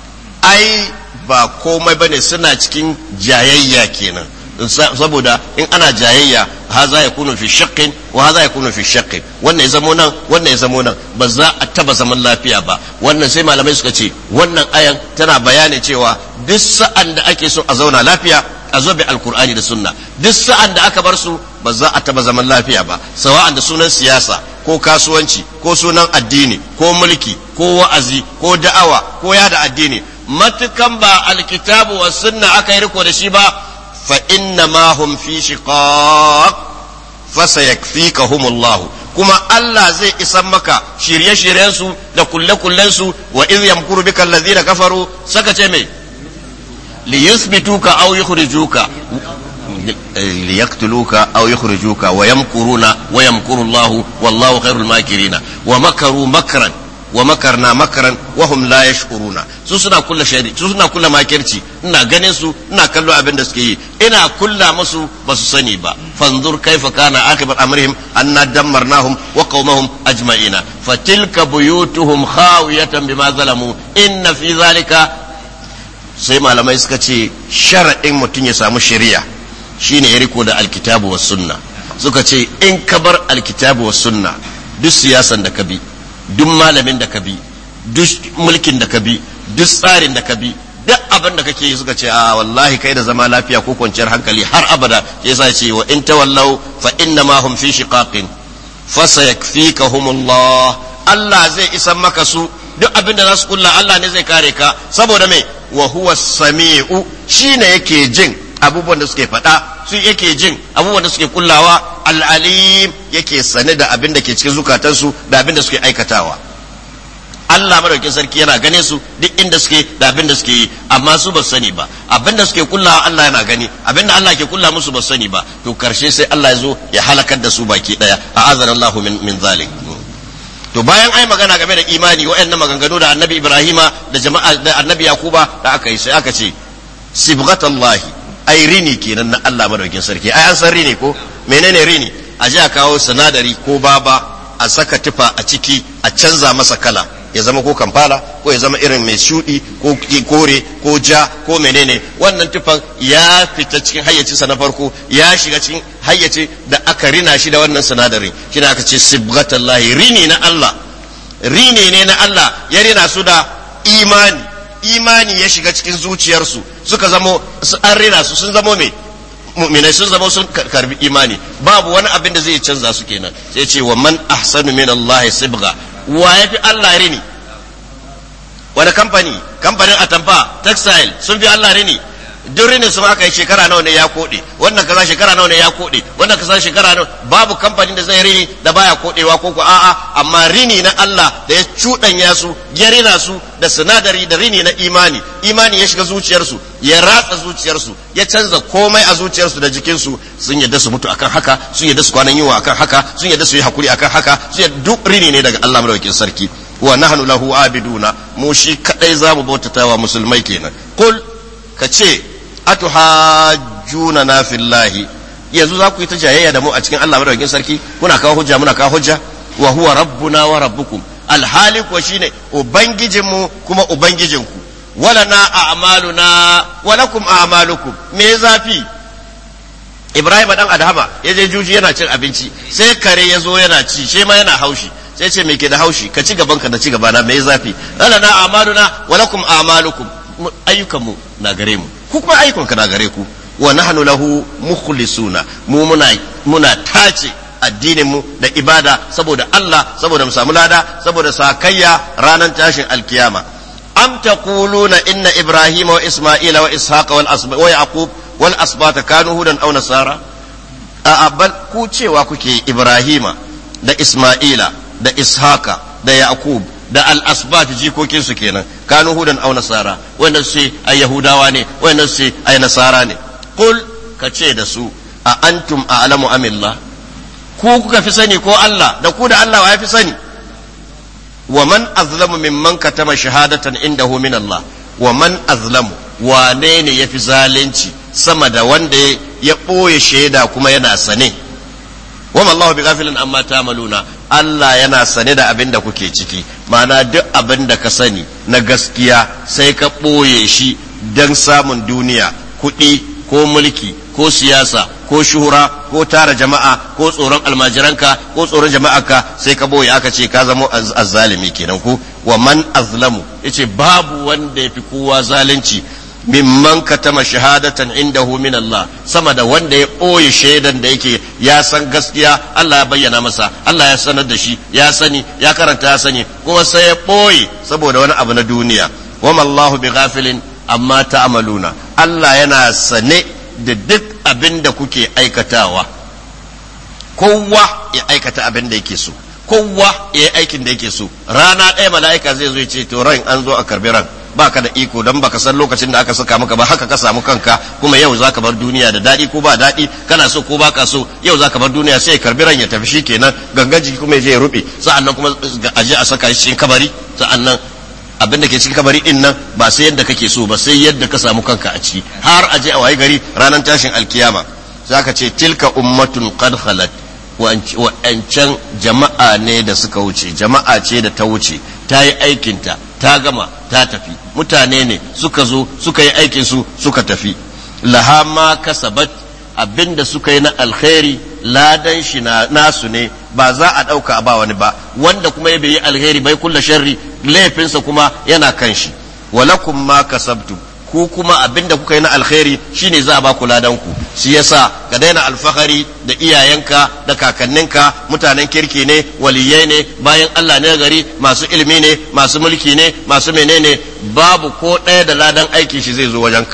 ai ba komai bane, suna cikin jayayya kenan. saboda in ana jayayya haza yakunu fi shaqqin wa haza yakunu fi shaqqin, wannan ya zamo nan wannan ya zamo nan, ba za a taba zaman lafiya ba. wannan sai malamai suka ce wannan ayan tana bayani cewa duk sa'an da ake so a zauna lafiya a zo bi alkur'ani da sunna. duk sa'an da aka bar su ba za a taba zaman lafiya ba, sawa'an da sunan siyasa ko kasuwanci ko sunan addini ko mulki ko wa'azi ko da'awa ko yada addini, matukan ba alkitabu wa sunna aka yi riko da shi ba, fa inna ma hum fi shiqaq fa sayakfikahumullahu. kuma Allah zai isan maka shirye-shiryen su da kulle-kullen su. wa idh yamkuru bika alladhina kafaru, saka ce me liyuthbituka aw yukhrijuka liyaqtuluka aw yukhrijuka wa yamkuruna wa yamkuru Allah wallahu khairul makirina wa makaru makran wa makarna makran wa hum la yashkuruna. su suna kulla shari, su suna kulla makirci, ina ganin su, ina kallo abin da suke yi, ina kulla musu ba su sani ba. fanzur kaifa kana akibat amrihim anna dammarnahum wa qaumahum ajma'ina fatilka buyutuhum khawiyatan bima zalamu inna fi zalika. sai malamai suka ce shar'in mutum ya samu shari'a shine ya riko da alkitabu was sunna. suka ce in ka bar alkitabu was sunna, duk siyasan da ka bi, duk malamin da ka bi, duk mulkin da ka bi, duk tsarin da ka bi, duk abin da kake yi, suka ce a wallahi kai da zama lafiya ko kwanciyar hankali har abada. yasa ce wa in tawallaw fa inna ma hum fi shiqaqin fa sayakfikahumullah. Allah zai isan maka su, duk abin da za su kulla Allah ne zai kare ka. saboda mai wa huwa sami'u, shine yake jin abubuwan da suke faɗa, su yake jin abubuwan da suke kullawa. al'alim, yake sane da abin da ke cikin zukatansu da abin da suke aikatawa. Allah madaukin sarki yana gane su duk inda suke da abin da suke yi, amma su ba sani ba. abin da suke kullawa Allah yana gani, abin da Allah ke kulla musu ba sani ba. to karshe sai Allah ya zo ya halakar da su baki daya. a'azana Allahu min min zalik. to bayan ai magana game da imani, wa'annan maganganu da annabi Ibrahima da jama'a da annabi Yakuba da aka yi, sai aka ce sibghatallahi, ai rini kenan na Allah madaukin sarki. ai an san rini ko menene rini? a ji a kawo sinadari ko baba a saka tufa a ciki, a canza masa kala, ya zama ko kamfala ko ya zama irin mai shudi ko kore ko ja ko menene. wannan tufan ya fita cikin hayyacinsa na farko, ya shiga cikin hayyaci da aka rina shi da wannan sinadarin. shine aka ce sibghatallahi, rini na Allah, rini ne na Allah ya rina su da imani. imani ya shiga cikin zuciyarsu, suka zamo an rina su, sun zamo mai mu'minai, sun zama sun karbi imani. babu wani abin da zai canza su kenan. sai ce wa man ahsanu min Allah sibgha, wa yafi Allah rini? wani kamfani kamfanin atamfa textile sun fi Allah rini? duk rini su aka yi shekara nawa ne ya kode, wannan kaza shekara nawa ne ya kode, wannan kaza shekara nawa. babu kamfanin da zai rini da baya kodewa ko ko a'a. amma rini na Allah da ya cudanya su, ya rina su da sinadari da rini na imani. imani ya shiga zuciyarsu, ya ratsa zuciyarsu, ya canza komai a zuciyarsu da jikinsu. sun yadda su mutu akan haka, sun yadda su kwanan yiwa akan haka, sun yadda su yi hakuri akan haka, sun yadda duk rini ne daga Allah madaukakin sarki. wa nahnu lahu abiduna, mu shi kadai zamu bautatawa musulmai kenan. qul, ka ce atuhajjuna na fillahi, yanzu za ku yi ta jayayya da mu a cikin Allah madaukakin sarki, kuna kawo hujja muna kawo hujja, wa huwa rabbuna wa rabbukum, alhali kuwa shine ubangijinmu kuma ubangijinku, wala na a'maluna wa lakum a'malukum. Me zafi? Ibrahim dan Adhama ya je juji yana cin abinci, sai kare ya zo yana ci, shi ma yana haushi, sai ce me ke da haushi, ka ci gaban ka da ci gaba na, me zafi? Wala na a'maluna wa lakum a'malukum, ayyukanmu na gare mu, ku kuma ayyukanka na gare ku, wa nahnu lahu mukhlisuna, mu muna muna tace addinin mu da ibada saboda Allah, saboda mu samu lada, saboda sakayya ranar tashin alkiyama. am taquluna inna ibrahima wa isma'ila wa ishaqa wal asba wa yaqub wal asbata kanu hudan aw nasara? a bal ku cewa kuke ibrahima da isma'ila da ishaqa da yaqub da al asbat jikokin su kenan, kanu hudan aw nasara, wannan sai ay yahudawa ne, wannan sai ay nasara ne. Qul kace da su a antum a'lamu amillah, ku kuka fi sani ko Allah? Da ku da Allah wa ya fi sani? wa man azlamu mimman katama shahadatan indahu min Allah, wa man azlamu, wane ne yafi zalunci sama da wanda ya ɓoye shaida kuma yana sane? wa mallahu bighafilin amma ta'maluna, Allah yana sane da abin da kuke ciki, ma'ana duk abin da ka sani na gaskiya sai ka ɓoye shi don samun duniya, kuɗi ko mulki ko siyasa ko shuhura ko tara jama'a ko tsoron almajiranka ko tsoron jama'arka, sai ka boye aka ce ka zama azzalimi kenan ku. wa man azlamu, yace babu wanda yafi kowa zalunci mimman katama shahadatan indahu min Allah, sama da wanda ya boye shaidan da yake ya san gaskiya, Allah ya bayyana masa, Allah ya sanar da shi, ya sani, ya karanta ya sani, kuma sai ya boye saboda wani abu na duniya. wa mallahu bighafilin amma ta'maluna, Allah yana sane da duk abin da kuke aikatawa. Kowa ya aikata abin da yake so, kowa ya yi aikin da yake so. Rana ɗaya mala'ika zai zo ya ce to ran an zo a karbi ran, baka da iko dan baka san lokacin da aka saka maka ba, haka ka samu kanka, kuma yau zaka bar duniya da daɗi ko ba daɗi, kana so ko baka so, yau zaka bar duniya, sai karbi ran ya tafi shikenan, gangan jiki kuma ya je ya rube, sa'annan kuma a je a saka shi cikin kabari, sa'annan abin da ke cikin kabari din nan ba sai yadda kake so ba, sai yadda ka samu kanka a ciki, har aje a waye gari ranar tashin alkiyama. Zaka ce tilka ummatun qad khalat, wa'ancan jama'a ne da suka wuce, jama'a ce da ta wuce, ta yi aikinta, ta gama, ta tafi. Mutane ne suka zo suka yi aikin su suka tafi. Laha ma kasabat, abinda suka yi na alkhairi ladan shi na nasu ne, ba za a ɗauka a ba wani ba, wanda kuma ya bai yi alkhairi bai kulla sharri, laifinsa kuma yana kan shi. walakum ma kasabtum, ku kuma abinda kuka yi na alkhairi shine za a ba ku ladan ku. Shi yasa ka daina alfahari da iyayenka da kakanninka, mutanen kirki ne, waliyai ne, bayan Allah ne gari, masu ilimi ne, masu mulki ne, masu menene, babu ko ɗaya da ladan aiki shi zai zo wajenka,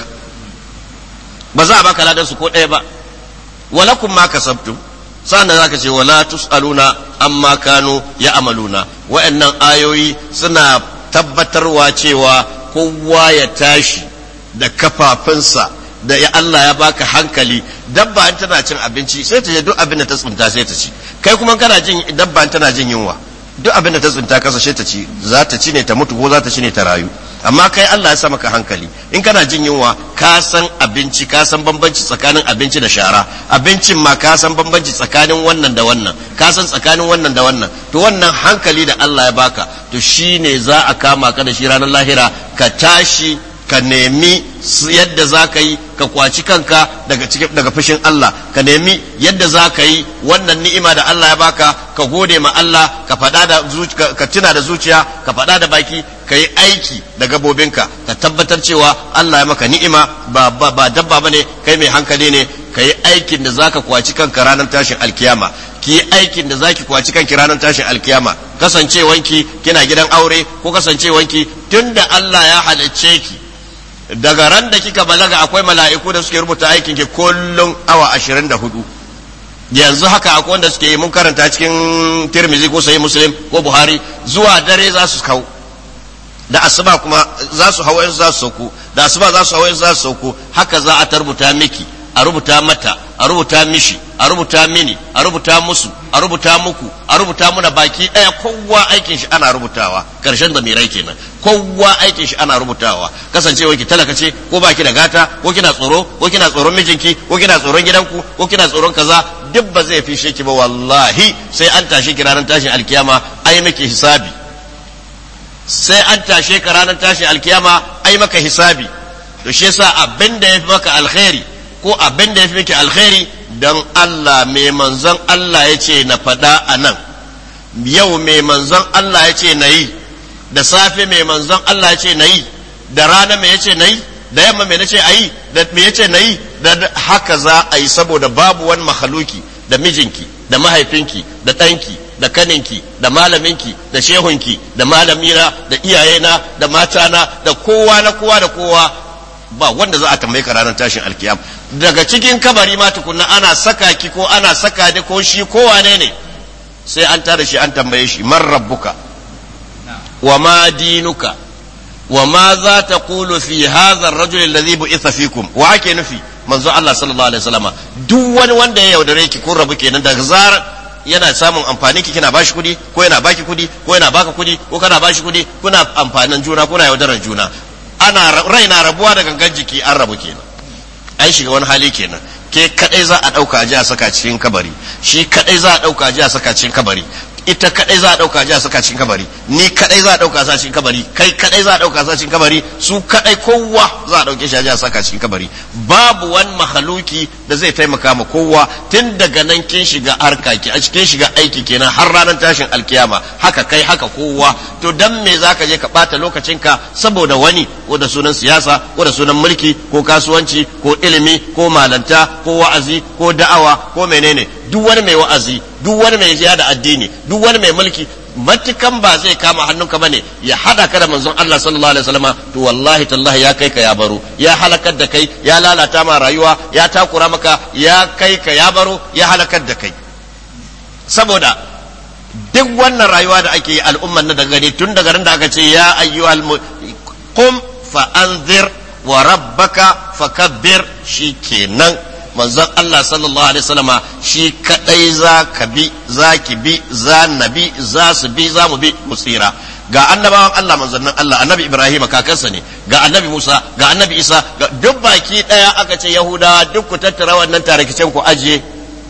ba za a baka ladan su ko ɗaya ba. walakum ma kasabtum, sa'an za ka ce wala tus'aluna amma kanu ya'maluna. wa'annan ayoyi suna tabbatarwa cewa kowa ya tashi da kafafunsa, da ya Allah ya baka hankali. Dabba in tana cin abinci sai ta je duk abin da ta tsinta sai ta ci, kai kuma kana jin dabba in tana jin yunwa duk abin da ta tsinta kasa sai ta ci, za ta ci ne ta mutu ko za ta ci ne ta rayu. amma kai Allah ya sa maka hankali, in kana jin yunwa ka san abinci, ka san bambanci tsakanin abinci da shara, abincin ma ka san bambanci tsakanin wannan da wannan, ka san tsakanin wannan da wannan. To wannan hankali da Allah ya baka, to shine za a kama ka da shi ranar lahira, ka tashi ka nemi yadda za ka yi ka kwaci kanka daga cikin daga fushin Allah, ka nemi yadda za ka yi wannan ni'ima da Allah ya baka, ka gode ma Allah, ka faɗa da zuciya, ka tuna da zuciya, ka faɗa da baki, ka yi aiki da gabobinka, ka tabbatar cewa Allah ya maka ni'ima, ba ba, ba dabba bane, kai mai hankali ne. Ka yi aikin da zaka kwaci kanka ranar tashin alkiyama, ki yi aikin da zaki kwaci kanki ranar tashin alkiyama. Kasancewanki kina gidan aure ko kasancewanki tunda Allah ya halicce ki, daga ran da kika balaga akwai mala'iku da suke rubuta aikin ki kullum awa ashirin da hudu. Yanzu haka akwai wanda suke yi, mun karanta cikin Tirmidhi ko Sahih Muslim ko Buhari, zuwa dare za su kawo, da asuba kuma za su hawa za su sauko, da asuba za su hawa za su sauko. Haka za a tarbuta miki a rubuta mata a rubuta mishi a rubuta mini a rubuta musu a rubuta muku a rubuta muna baki ɗaya kowa aikin shi ana rubutawa karshen zamirai kenan kowa aikin shi ana rubutawa kasancewa ki talaka ce ko baki da gata ko kina tsoro ko kina tsoron mijinki ko kina tsoron gidanku ko kina tsoron kaza duk ba zai fishe ki ba wallahi sai an tashi ki ranar tashin alkiyama ai miki hisabi sai an tashe ka ranar tashin alkiyama ai maka hisabi to shi yasa abin da yafi maka alkhairi ko abin da yafi miki alkhairi dan Allah mai manzon Allah yace na faɗa anan yau mai manzon Allah yace nayi da safe mai manzon Allah yace nayi da rana mai yace nayi da yamma mai nace ayi da me yace nayi da haka za a yi saboda babu wani mahaluki da mijinki da mahaifinki da ɗanki da kaninki da malaminki da shehunki da malamina da iyayena da matana da kowa na kowa da kowa ba wanda za a tambaye ka ranar tashin alkiyam daga cikin kabari ma tukunna ana saka ki ko ana saka ni ko shi ko wane ne sai an tada shi an tambaye shi man rabbuka wa ma dinuka wa ma za ta qulu fi hadha ar-rajul alladhi bu'itha fikum wa ake nufi manzo Allah sallallahu alaihi wasallam duk wani wanda ya yaudare ki kun rabu kenan daga zarar yana samun amfani ki kina bashi kudi ko yana baki kudi ko yana baka kudi ko kana bashi kudi kuna amfanin juna kuna yaudaran juna ana raina rabuwa da gangan jiki an rabu kenan ai shiga wani hali kenan ke kadai za a dauka ji a saka cikin kabari shi kadai za a dauka ji a saka cikin kabari ita kadai za a dauka ji a saka cikin kabari ni kadai za a dauka sa cikin kabari kai kadai za a dauka sa cikin kabari su kadai kowa za a dauke shi a saka cikin kabari babu wani mahaluki da zai taimaka ma kowa tun daga nan kin shiga harka ki a cikin shiga aiki kenan har ranar tashin alkiyama haka kai haka kowa to dan me zaka je ka bata lokacinka saboda wani ko da sunan siyasa ko da sunan mulki ko kasuwanci ko ilimi ko malanta ko wa'azi ko da'awa ko menene duk wani mai wa'azi duk wani mai ziya da addini duk wani mai mulki matukan ba zai kama hannunka bane ya hada ka da manzon Allah sallallahu alaihi wasallam to wallahi tallahi ya kai ka ya baro ya halakar da kai ya lalata ma rayuwa ya takura maka ya kai ka ya baro ya halakar da kai saboda duk wannan rayuwa da ake yi al'umman na daga gani tun daga ran da aka ce ya ayyuhal qum fa anzir wa rabbaka fakabbir shikenan manzon Allah sallallahu alaihi wasallama shi kadai za ka bi za ki bi za nabi za su bi za mu bi mu tsira ga annabawan Allah manzannin Allah annabi Ibrahim kakansa ne ga annabi Musa ga annabi Isa ga duk baki daya aka ce Yahudawa duk ku tattara wannan tarakicen ku ajiye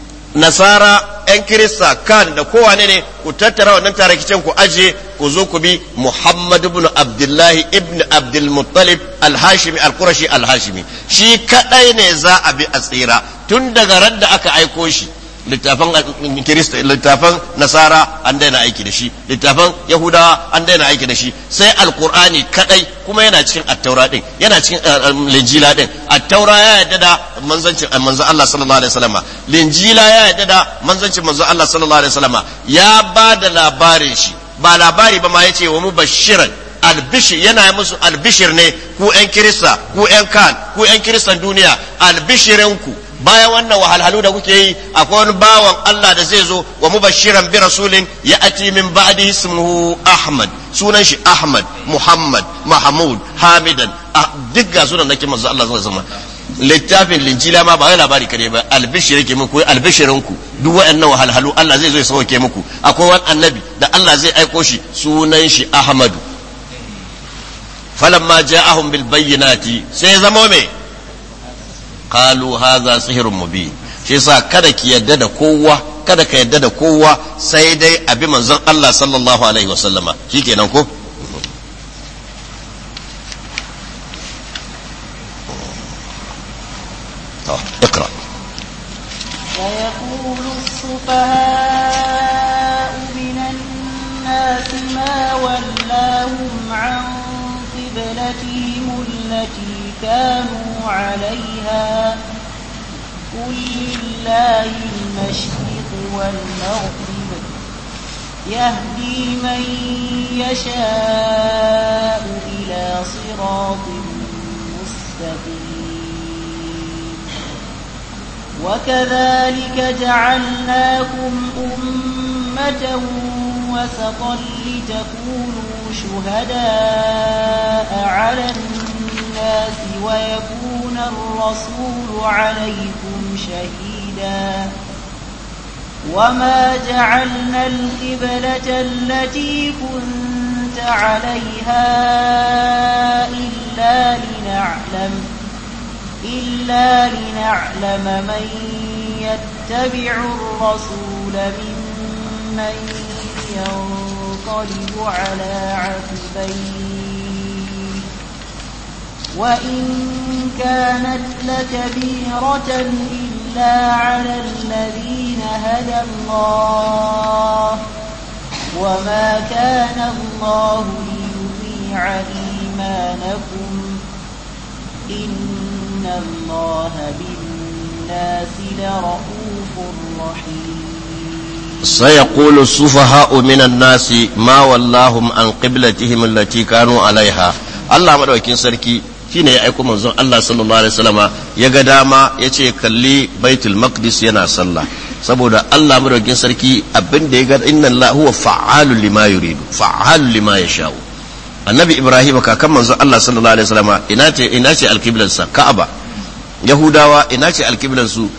Nasara yan Kirista kan da kowane ne ku tattara wannan tarakicen ku ajiye ku zo ku bi Muhammad ibn Abdullah ibn Abdul Muttalib al-Hashimi al-Qurashi al-Hashimi shi kadai ne za a bi a tsira tun daga ran da aka aiko shi littafan Kirista littafan Nasara an daina aiki da shi littafan Yahudawa an daina aiki da shi sai Al-Qur'ani kadai kuma yana cikin At-Taura din yana cikin Linjila din At-Taura ya yadda da manzancin manzo Allah sallallahu alaihi wasallam Linjila ya yadda da manzancin manzo Allah sallallahu alaihi wasallam ya ba da labarin shi ba labari ba ma yace wa mubashiran albishir yana musu albishir ne ku yan Kirista ku yan kan ku yan Kiristan duniya albishirinku bayan wannan wahalhalu da kuke yi akwai wani bawan Allah da zai zo wa mubashiran bi rasulin ya ati min ba'di ismuhu Ahmad sunan shi Ahmad Muhammad Mahmud Hamidan duk ga sunan nake manzo Allah sallallahu alaihi wasallam littafin linjila ma ba wai labari kare ba albishir yake muku albishirin ku duk wayannan wahalhalu Allah zai zo ya sauke muku akwai wani annabi da Allah zai aiko shi sunan shi Ahmad falamma ja'ahum bil bayyinati sai zama me qalu hadha sihrun mubin shi yasa kada ki yadda da kowa kada ka yadda da kowa sai dai abi manzon Allah sallallahu alaihi wasallama shikenan ko اقرأ
ويقول السفهاء من الناس ما ولاهم عن قبلتهم التي كانوا عليها قل لله المشرق والمغرب يهدي من يشاء إلى صراط مستقيم وكذلك جعلناكم أمة وسطا لتكونوا شهداء على الناس للناس ويكون الرسول عليكم شهيدا وما جعلنا القبلة التي كنت عليها إلا لنعلم إلا لنعلم من يتبع الرسول ممن ينقلب على عقبيه وإن كانت لكبيرة إلا على الذين هدى الله وما كان الله ليضيع إيمانكم إن الله بالناس لرؤوف رحيم
سيقول السفهاء من الناس ما ولاهم عن قبلتهم التي كانوا عليها Allah madaukakin sarki shine ya aika manzon Allah sallallahu alaihi wasallama ya ga dama yace kalli Baitul Maqdis yana sallah saboda Allah madaukakin sarki abinda ya ga inna Allah huwa fa'alul lima yuridu fa'alul lima yasha'u annabi Ibrahim kakan manzon Allah sallallahu alaihi wasallama ina ce ina ce alqiblarsa Ka'aba Yahudawa ina ce alqiblarsu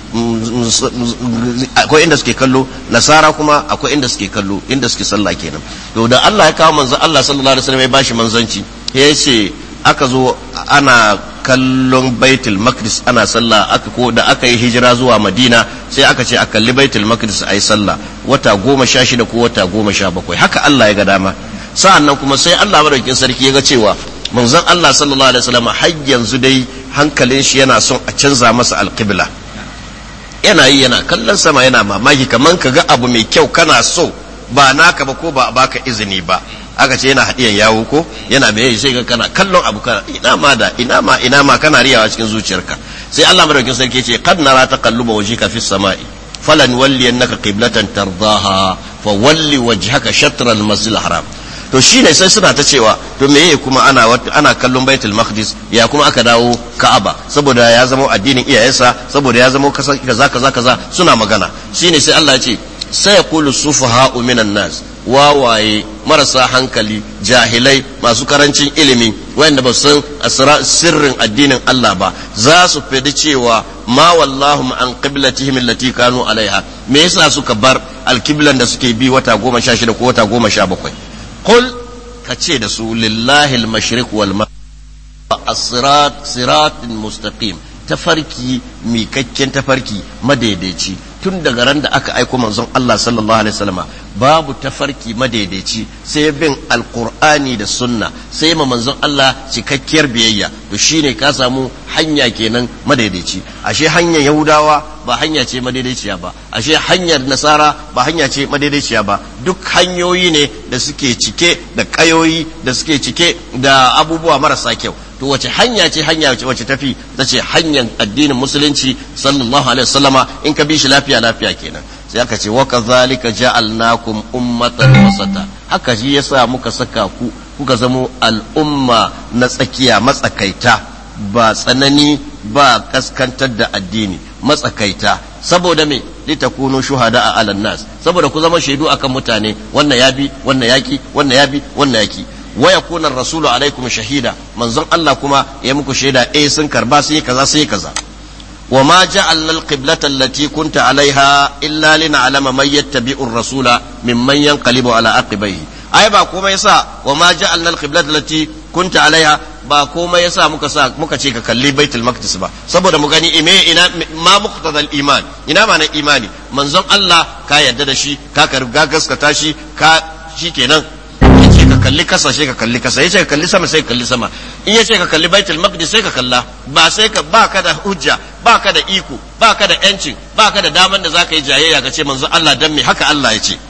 akwai inda suke kallo Nasara kuma akwai inda suke kallo inda suke sallah kenan to da Allah ya kawo manzon Allah sallallahu alaihi wasallama ya bashi manzanci ya ce aka zo ana kallon Baitul Maqdis ana sallah aka ko da aka yi hijira zuwa Madina sai aka ce a kalli Baitul Maqdis ayi sallah wata goma sha shida ko wata goma sha bakwai haka Allah ya ga dama sa'annan kuma sai Allah madaukakin sarki ya ga cewa manzon Allah sallallahu alaihi wasallam har yanzu dai hankalin shi yana son a canza masa alqibla yana yi yana kallon sama yana mamaki kaman ka ga abu mai kyau kana so ba naka ba ko ba a baka izini ba aka ce yana hadiyan yawo ko yana mai sai ga kana kallon abu kana ina ma da ina ma ina ma kana riyawa cikin zuciyarka sai Allah madaukakin sarki ce qad nara taqalluba wajhika fis sama'i falan walliyannaka qiblatan tardaha fa walli wajhaka shatr al masjid al haram to shine sai suna ta cewa to meye kuma ana ana kallon Baitul Maqdis ya kuma aka dawo Ka'aba saboda ya zama addinin iyayensa saboda ya zama kaza kaza kaza suna magana shine sai Allah ya ce sayaqulu sufaha'u minan nas wawaye marasa hankali jahilai masu karancin ilimi wanda ba san sirrin addinin Allah ba za su fadi cewa ma wallahu an qiblatihim allati kanu alaiha me yasa suka bar alqiblan da suke bi wata goma sha shida ko wata goma sha bakwai qul kace da su lillahi al-mashriq wal maghrib as-sirat siratin mustaqim tafarki mikakken tafarki madaidaici tun daga ran da aka aiko manzon Allah sallallahu alaihi wasallam babu tafarki madaidaici sai bin alqur'ani da sunna sai ma manzon Allah cikakkiyar biyayya to shine ka samu hanya kenan madaidaici ashe hanyar yahudawa ba hanya ce madaidaiciya ba ashe hanyar nasara ba hanya ce madaidaiciya ba duk hanyoyi ne da suke cike da kayoyi da suke cike da abubuwa marasa kyau to wace hanya ce hanya wace tafi tace hanyar addinin musulunci sallallahu alaihi wasallama in ka bi shi lafiya lafiya kenan sai aka ce wa kadhalika ja'alnakum ummatan wasata haka shi yasa muka saka ku kuka zamo al'umma na tsakiya matsakaita ba tsanani ba kaskantar da addini matsakaita saboda me litakunu shuhada a alan nas saboda ku zama shaidu akan mutane wannan yabi wannan yaki wannan yabi wannan yaki wa yakuna ar-rasulu alaikum shahida manzon Allah kuma ya muku shaida eh sun karba sai kaza sai kaza wa ma ja'alna al-qiblata allati kunta alaiha illa lin'alama man yattabi'u ar-rasula mimman yanqalibu ala aqibaihi ai ba komai yasa wa ma ja'alna al-qiblata allati kunta alaiha ba komai yasa muka sa muka ce ka kalli baitul maqdis ba saboda mu gani ime ina ma muqtadal iman ina ma na imani manzon Allah ka yarda da shi ka karga gaskata shi ka shikenan yace ka kalli kasa sai ka kalli kasa yace ka kalli sama sai ka kalli sama in yace ka kalli baitul maqdis sai ka kalla ba sai ka ba ka da hujja ba ka da iko ba ka da yancin ba ka da daman da zaka yi jayayya ka ce manzon Allah dan me haka Allah yace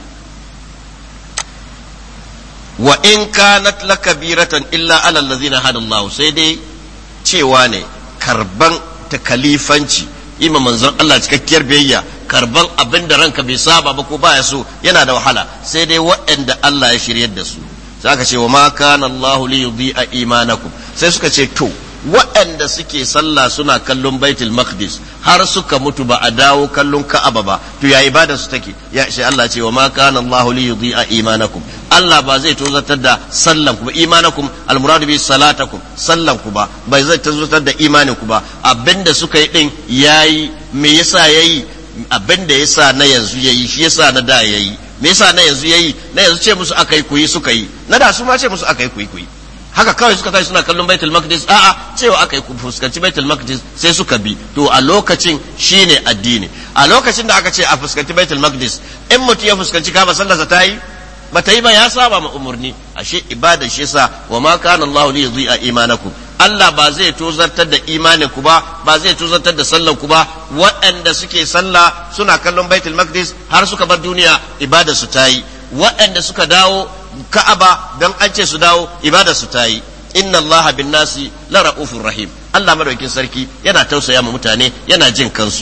wa in kanat lakabiratan illa ala allazina hada Allah sai dai cewa ne karban ta kalifanci ima manzon Allah cikakkiyar biyayya karban abin da ranka bai saba ba ko baya so yana da wahala sai dai waɗanda Allah ya shiryar da su sai aka ce wa ma kana Allah li yudhi'a imanakum sai suka ce to waɗanda suke sallah suna kallon baitul maqdis har suka mutu ba a dawo kallon ka'aba ba to ya ibada su take ya shi Allah ce wa ma kana Allahu li yudhi'a imanakum Allah ba zai tozartar da sallan ku ba imanakum almuradu bi salatakum sallan ku ba bai zai tozartar da imanin ku ba abinda suka yi din yayi me yasa yayi abinda yasa na yanzu yayi shi yasa na da yayi me yasa na yanzu yayi na yanzu ce musu akai kuyi suka yi na da su ma ce musu akai kuyi kuyi haka kawai suka tashi suna kallon baitul maqdis a'a cewa akai ku fuskanci baitul maqdis sai suka bi to a lokacin shine addini a lokacin da aka ce a fuskanci baitul maqdis in mutum ya fuskanci kaba sallarsa ta yi ba ta yi ba ya saba ma umurni ashe ibada shi yasa wa ma kana Allahu li yudhi'a imanakum Allah ba zai tozartar da imanin ku ba ba zai tozartar da sallan ku ba waɗanda suke sallah suna kallon baitul maqdis har suka bar duniya ibada su ta yi waɗanda suka dawo Ka'aba dan an ce su dawo ibada su ta yi inna Allah bin nasi la ra'ufur rahim Allah madaukin sarki yana tausaya ma mutane yana jin kansu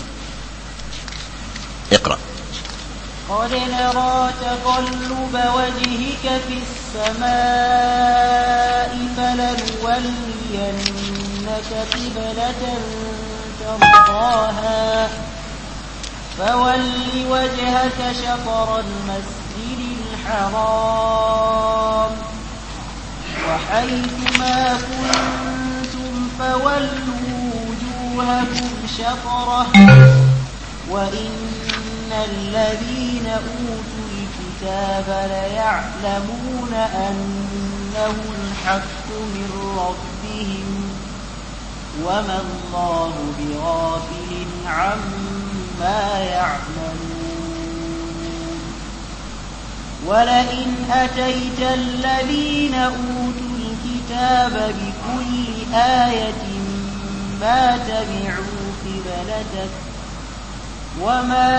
iqra
قد نرى تقلب وجهك في السماء فلنولينك قبلة ترضاها فول وجهك شطر المسجد الحرام وحيث ما كنتم فولوا وجوهكم شطره وإن الذين أوتوا الكتاب ليعلمون أنه الحق من ربهم وما الله بغافل عما يعملون ولئن أتيت الذين أوتوا الكتاب بكل آية ما تبعوا قبلتك وما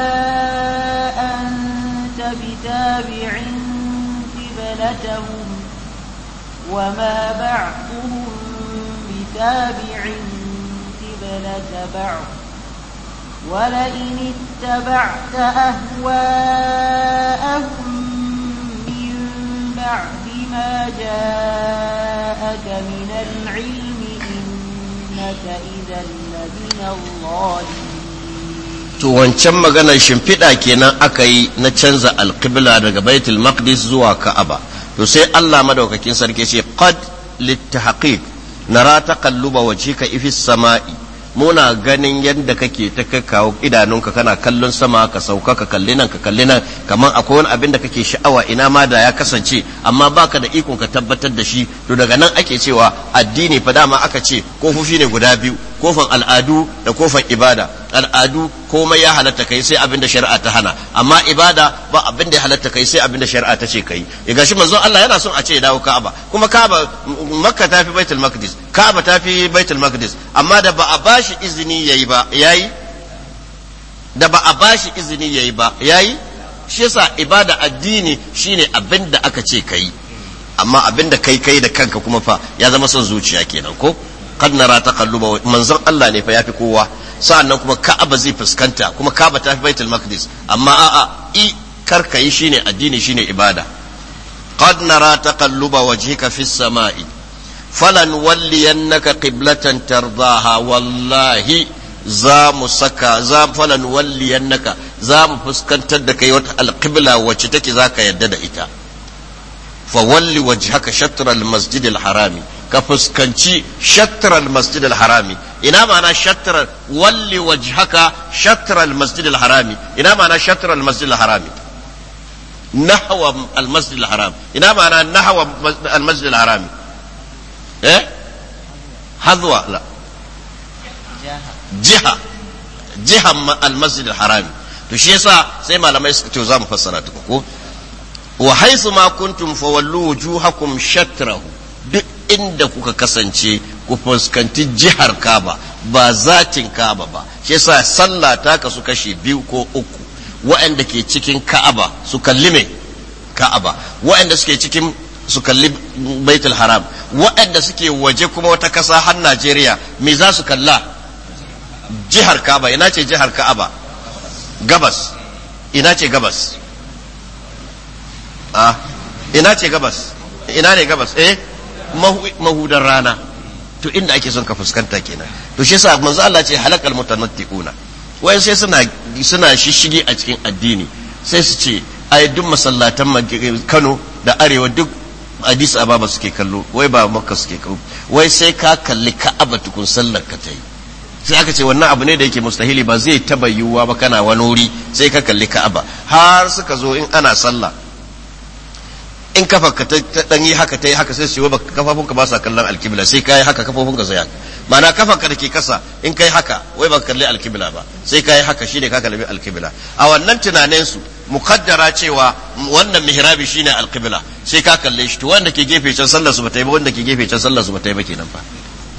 أنت بتابع قبلتهم وما بعضهم بتابع قبلة بعض ولئن اتبعت أهواءهم من بعد ما جاءك من العلم إنك إذا لمن الظالمين.
To wancan maganar shimfiɗa kenan aka yi na canza alƙibla daga baitul maqdis zuwa ka'aba to sai Allah madaukakin sarki ce qad littahqiq nara taqalluba wajhika ifis sama'i muna ganin yadda kake ta kawo idanunka kana kallon sama ka sauka ka kalli nan ka kalli nan kamar akwai wani abin da kake sha'awa ina ma da ya kasance amma baka da ikon ka tabbatar da shi to daga nan ake cewa addini fa dama aka ce kofofi ne guda biyu kofan al'adu da kofan ibada al'adu komai ya halatta kai sai abin da shari'a ta hana amma ibada ba abin da ya halatta kai sai abin da shari'a ta ce kai ya gashi manzon Allah yana son a ce ya dawo Ka'aba kuma Ka'aba Makka ta fi Baitul Maqdis Ka'aba ta fi Baitul Maqdis amma da ba a bashi izini yayi ba yayi da ba a bashi izini yayi ba yayi shi yasa ibada addini shine abin da aka ce kai amma abin da kai kai da kanka kuma fa ya zama son zuciya kenan ko qad nara taqalluba manzon Allah ne fa yafi kowa sa'annan kuma Ka'aba zai fuskanta kuma Ka'aba ta fi Baitul Maqdis amma a'a i karka yi shine addini shine ibada qad nara taqalluba wajhika fis sama'i falan walliyannaka qiblatan tardaha wallahi za mu saka za falan walliyannaka za mu fuskantar da kai wata alqibla wacce take zaka yadda da ita fa walli wajhaka shatr al-masjid al-harami ka fuskanci shatr al-masjid al-harami ina ma'ana shatr walli wajhaka shatr al-masjid al-harami ina ma'ana shatr al-masjid al-harami nahwa al-masjid al-haram ina ma'ana nahwa al-masjid al-harami eh hadwa la jiha jiha al-masjid al-harami to shi yasa sai malamai suka ce za mu fassara ta ko wa haythu ma kuntum fawallu wujuhakum shatrahu duk inda kuka kasance ku fuskanci jihar Kaaba ba zatin Kaaba ba shi yasa sallah ta kasu kashi biyu ko uku waɗanda ke cikin Ka'aba su kalli me Ka'aba waɗanda suke cikin su kalli Baitul Haram waɗanda suke waje kuma wata kasa har Najeriya me za su kalla jihar Kaaba ina ce jihar Ka'aba gabas ina ce gabas ah ina ce gabas ina ne gabas eh mahudar rana to inda ake son ka fuskanta kenan. To shi yasa manzo Allah ce halakal mutanattiquna, wai sai suna suna shishige a cikin addini, sai su ce ai duk masallatan Kano da Arewa duk Addis Ababa suke kallo, wai ba Makka suke kallo, wai sai ka kalli Ka'aba tukun sallar ka ta yi. Sai aka ce wannan abu ne da yake mustahili, ba zai taba yiwuwa ba kana wani wuri sai ka kalli Ka'aba. Har suka zo in ana sallah, in kafa ka ta dan yi haka ta yi haka sai su yi kafafunka ba sa kallon alkibla, sai ka yi haka kafafunka sai haka, ma'ana kafanka da ke kasa in kai haka wai ba ka kalli alkibla ba, sai ka yi haka shine ka kalli alkibla. A wannan tunanin su mukaddara cewa wannan mihrabi shine alkibla, sai ka kalle shi. To wanda ke gefe can sallar su bata yi ba, wanda ke gefe can sallar su bata yi ba kenan fa.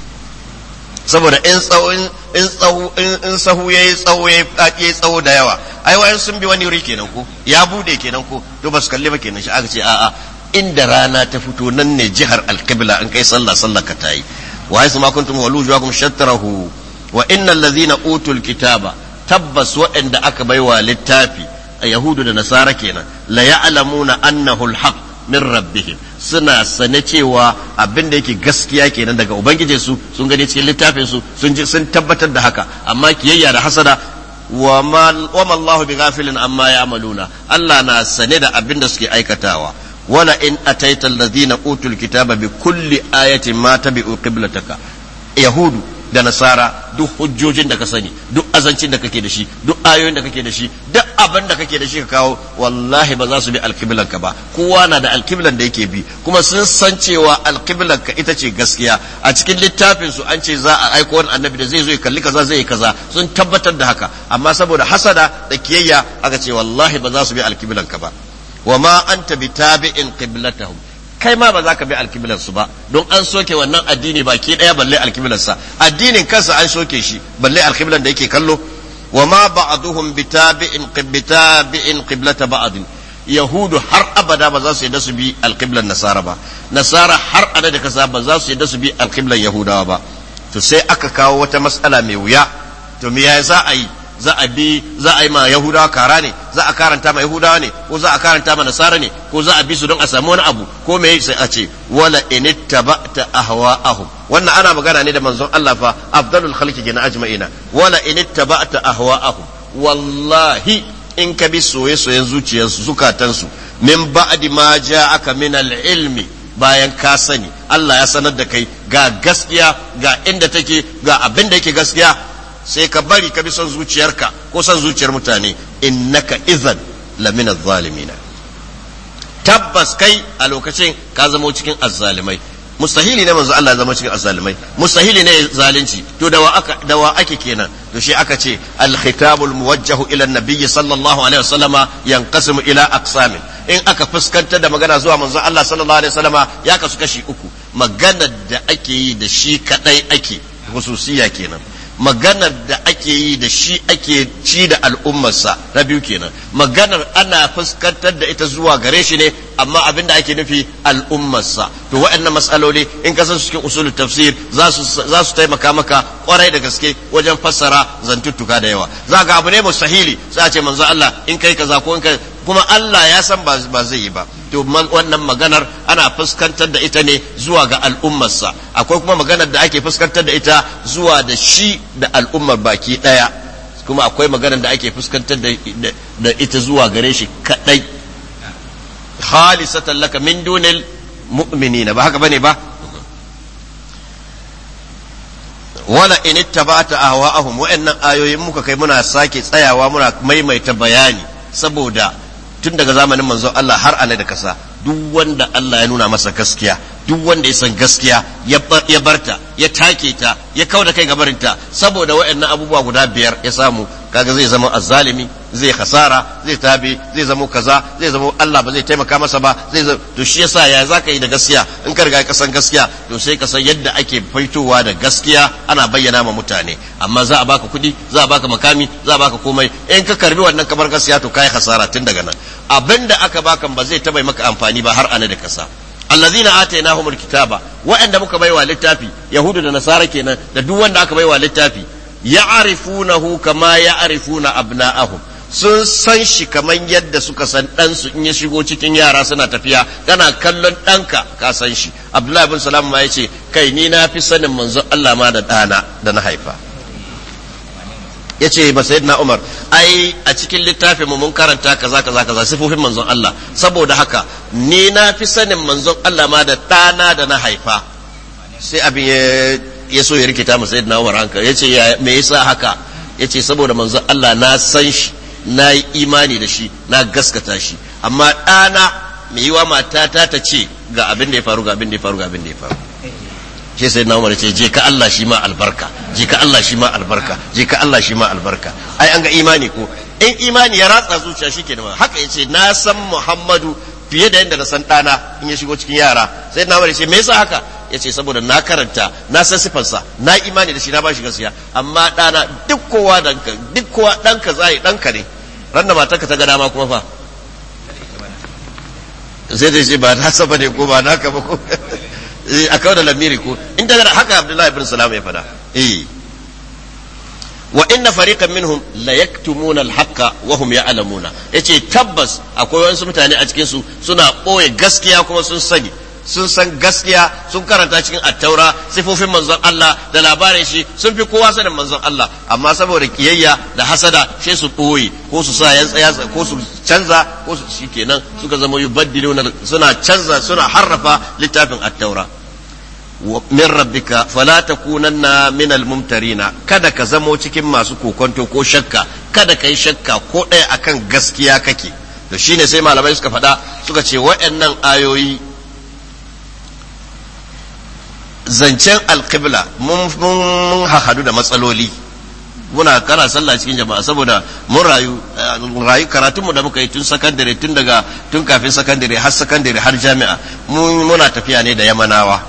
Saboda in tsawo in tsawo in sahu yayi tsawo yayi tsawo da yawa, ai wayan sun bi wani wuri kenan ko ya bude kenan ko, to ba su kalle ba kenan. Shi aka ce a'a, inda rana ta fito nan ne jihar alqibla, an kai sallah sallah ka tayi. wa haythu ma kuntum walujukum shattarahu wa innal ladhina utul kitaba, tabbas waɗanda aka baiwa littafi a yahudu da nasara kenan, la ya'lamuna annahu alhaq min rabbihim, suna sane cewa abin da yake gaskiya kenan daga ubangije su, sun gani cikin littafin su, sun ji sun tabbatar da haka. Amma kiyayya da hasada, wa ma Allahu bighafilin amma ya'maluna, Allah na sane da abin da suke aikatawa. wala in ataita alladhina utul kitaba bi kulli ayatin ma tabi'u qiblataka, yahudu da nasara duk hujjojin da ka sani, duk azancin da kake da shi, duk ayoyin da kake da shi, duk abin da kake da shi ka kawo, wallahi ba za su bi alkiblan ka ba. Kowa na da alkiblan da yake bi, kuma sun san cewa alkiblan ka ita ce gaskiya. A cikin littafin su an ce za a aiko wani annabi da zai zo ya kalli kaza zai yi kaza, sun tabbatar da haka. Amma saboda hasada da kiyayya aka ce wallahi ba za su bi alkiblan ka ba. wa ma anta bitabi'in qiblatahum, kai ma ba za ka bi alkiblar su ba, don an soke wannan addini baki daya, balle alkiblar sa. Addinin kansa an soke shi, balle alkiblar da yake kallo. wa ma ba'duhum bitabi'in bitabi'in qiblata ba'd, yahudu har abada ba za su yadda su bi alkiblar nasara ba, nasara har abada kasa ba za su yadda su bi alkiblar yahudawa ba. To sai aka kawo wata mas'ala mai wuya, to me ya za a yi? za a bi za a yi ma yahudawa kara ne, za a karanta ma yahudawa ne, ko za a karanta ma nasara ne, ko za a bi su don a samu wani abu, ko me sai a ce wala inittaba'ta ahwa'ahum. wannan ana magana ne da manzon Allah fa, afdalul khalqi jina ajma'ina. wala inittaba'ta ahwa'ahum, wallahi in ka bi soye soyen zuciyarsu zukatansu, min ba'di ma ja'aka min al-ilmi, bayan ka sani Allah ya sanar da kai ga gaskiya, ga inda take, ga abin da yake gaskiya, sai ka bari ka bi son zuciyarka ko son zuciyar mutane, innaka idhan lamina zalimina, tabbas kai a lokacin ka zama cikin azzalimai. Mustahili ne manzo Allah zama cikin azzalimai, mustahili ne zalunci. To da wa aka da wa ake kenan? To shi aka ce al khitabul muwajjahu ila an-nabiy sallallahu alaihi wasallama yanqasimu ila aqsamin. in aka fuskantar da magana zuwa manzo Allah sallallahu alaihi wasallama ya kasu kashi uku. maganar da ake yi da shi kadai ake, hususiya kenan. maganar da ake yi da shi ake ci da al'ummarsa, na biyu kenan. maganar ana fuskantar da ita zuwa gare shi ne, amma abin da ake nufi al'ummarsa. to waɗannan matsaloli in ka san su cikin usulul tafsir za su za su taimaka maka kwarai da gaske wajen fassara zantuttuka da yawa. za ga abu ne mustahili sai a ce manzo Allah in kai kaza ko in kai, kuma Allah ya san ba zai yi ba. to wannan maganar ana fuskantar da ita ne zuwa ga al'ummarsa. akwai kuma maganar da ake fuskantar da ita zuwa da shi da al'ummar baki daya, kuma akwai maganar da ake fuskantar da ita zuwa gare shi kadai, khalisatan laka min dunil mu'minina, ba haka bane ba. wala in ittaba'ta ahwa'ahum, wa'annan ayoyin muka kai muna sake tsayawa muna maimaita bayani, saboda tun daga zamanin manzon Allah har ana da kasa, duk wanda Allah ya nuna masa gaskiya, duk wanda ya san gaskiya ya barta, ya take ta, ya kauda kai gabarinta, saboda waɗannan abubuwa guda biyar ya samu, kaga zai zama azzalimi, zai khasara, zai tabi, zai zama kaza, zai zama Allah ba zai taimaka masa ba, zai zama. to shi yasa ya zaka yi da gaskiya? in ka riga ka san gaskiya, to sai ka san yadda ake faitowa da gaskiya ana bayyana ma mutane. amma za a baka kuɗi, za a baka makami, za a baka komai, in ka karbi wannan kamar gaskiya to kai khasara tun daga nan. abinda aka baka ba zai taba maka amfani ba har ana da kasa. allazina atainahumul kitaba, wa'anda muka baiwa littafi, yahudu da nasara kenan, da duk wanda aka baiwa littafi, ya'rifunahu kama ya'rifuna abna'ahum, sun san shi kamar yadda suka san ɗansu in ya shigo cikin yara suna tafiya kana kallon ɗanka ka san shi. Abdullahi bin Salam ma yace kai ni na fi sanin manzon Allah ma da ɗana da na haifa. Yace ba sayyidina Umar ai a cikin littafin mu mun karanta kaza kaza kaza sifofin manzon Allah saboda haka ni na fi sanin manzon Allah ma da ɗana da na haifa. Sai abin ya so ya rikita mu sayyidina Umar hanka yace me yasa haka yace saboda manzon Allah na san shi na yi imani da shi na gaskata shi amma ɗana mai yiwa matata ta ce ga abin da ya faru ga abin da ya faru ga abin da ya faru shi sai na umar ce je ka Allah shi ma albarka je ka Allah shi ma albarka je ka Allah shi ma albarka ai an ga imani ko in imani ya ratsa zuciya shikenan haka yace na san Muhammadu fiye da yadda na san ɗana in ya shigo cikin yara sai na umar ce me yasa haka yace saboda na karanta na san sifarsa na imani da shi na bashi gaskiya amma ɗana duk kowa danka duk kowa ɗanka zai ɗanka ne ran da matarka ta ga dama kuma fa sai dai ce ba na saba ne ko ba naka ba ko a kawo da lamiri ko in ta gada haka Abdullahi ibn Salam ya fada eh wa inna fariqan minhum la yaktumuna al-haqqa wa hum ya'lamuna yace tabbas akwai wasu mutane a cikin su suna boye gaskiya kuma sun sani sun san gaskiya sun karanta cikin attaura sifofin manzon Allah da labarin shi sun fi kowa sanin manzon Allah amma saboda kiyayya da hasada sai su ɓoye ko su sa yan tsaya ko su canza ko su shikenan suka zama yubaddiluna suna canza suna harrafa littafin attaura min rabbika fala takunanna min almumtarina kada ka zamo cikin masu kokonto ko shakka kada kai shakka ko ɗaya akan gaskiya kake to shine sai malamai suka faɗa suka ce waɗannan ayoyi zancen alƙibla mun hahadu da matsaloli muna kana sallah cikin jama'a saboda mun rayu rayu karatunmu da muka yi tun sakandare tun daga tun kafin sakandare har sakandare har jami'a muna tafiya ne da yamanawa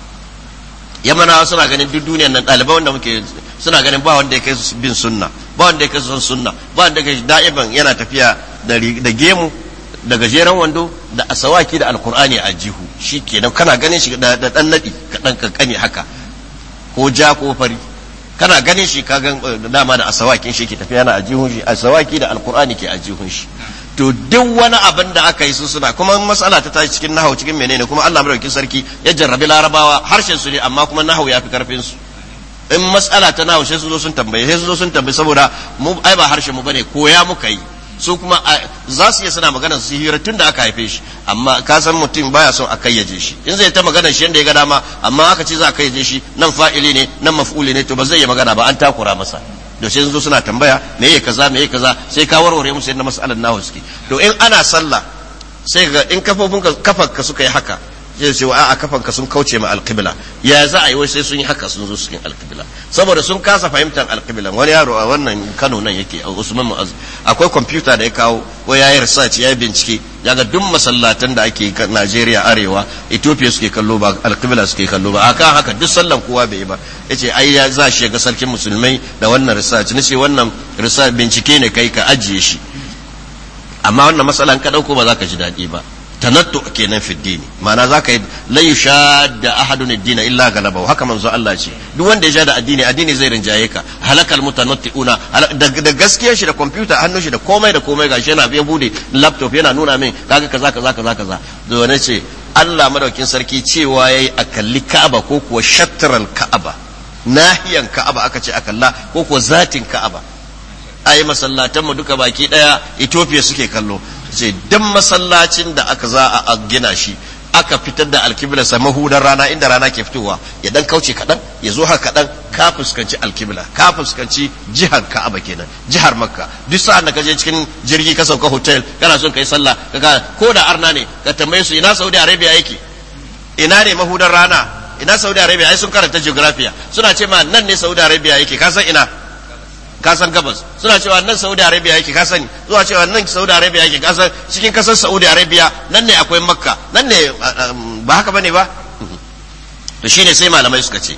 yamanawa suna ganin duk duniyar nan ɗalibai wanda muke suna ganin ba wanda ya kai su bin sunna ba wanda ya kai su son sunna ba wanda ya kai da'iban yana tafiya da gemu da gajeren wando da asawaki da alkur'ani a jihu shi kenan kana ganin shi da dan nadi kaɗan kankani haka ko ja ko fari kana ganin shi ka gan dama da asawakin shi ke tafiya na a jihun shi asawaki da alkur'ani ke a jihun shi to duk wani abin da aka yi su suna kuma mas'ala ta tashi cikin nahawu cikin menene kuma Allah madaukakin sarki ya jarrabi larabawa harshen su ne amma kuma nahawu ya fi karfin su in mas'ala ta nahawu sai su zo sun tambaye sai su zo sun tambaye saboda mu ai ba harshen mu bane koya muka yi su kuma za su iya suna magana su hira tun da aka haife shi amma ka san mutum baya son a kayyaje shi in zai ta magana shi yanda ya ga dama amma aka ce za a kayyaje shi nan fa'ili ne nan maf'uli ne to ba zai yi magana ba an takura masa to sai zo suna tambaya me yake kaza me yake kaza sai ka warware musu yadda mas'alan nahu suke to in ana sallah sai ga in kafofin kafarka suka yi haka sai ce wa a kafanka sun kauce ma alqibla ya za a yi wai sai sun yi haka sun zo cikin alqibla saboda sun kasa fahimtar alqibla wani yaro a wannan Kano nan yake a Usman Mu'az akwai computer da ya kawo ko yayi research yayi bincike yaga duk masallatan da ake Najeriya arewa Ethiopia suke kallo ba alqibla suke kallo ba akan haka duk sallan kowa bai yi ba yace ai ya za shi ga sarkin musulmai da wannan research nace wannan research bincike ne kai ka ajiye shi amma wannan masalan ka dauko ba za ka ji dadi ba tanattu kenan fi dini ma'ana zaka yi la yushadda ahadun ad-din illa galabahu haka manzo Allah ce duk wanda ya ja da addini addini zai rinjaye ka halakal mutanatti'una da gaskiyar shi da computer hannun shi da komai da komai gashi yana ya bude laptop yana nuna min kaga kaza kaza kaza kaza to ne ce Allah madaukin sarki cewa yayi akalli Ka'aba ko kuwa shatral Ka'aba nahiyan Ka'aba aka ce akalla ko kuwa zatin Ka'aba ai masallatan mu duka baki daya Ethiopia suke kallo ce dan masallacin da aka za a gina shi aka fitar da alkibla sa mahudar rana inda rana ke fitowa ya dan kauce kadan ya zo haka kadan ka fuskanci alkibla ka fuskanci jihar Ka'aba kenan jihar Makka duk sa'an da ka je cikin jirgi ka sauka hotel kana son kai sallah kaga ko da arna ne ka tambaye su ina Saudi Arabia yake ina ne mahudar rana ina Saudi Arabia ai sun karanta geography suna ce ma nan ne Saudi Arabia yake ka san ina ka san gabas suna cewa nan Saudi Arabia yake ka sani zuwa cewa nan Saudi Arabia yake ka san cikin kasar Saudi Arabia nan ne akwai Makka nan ne ba haka bane ba to shine sai malamai suka ce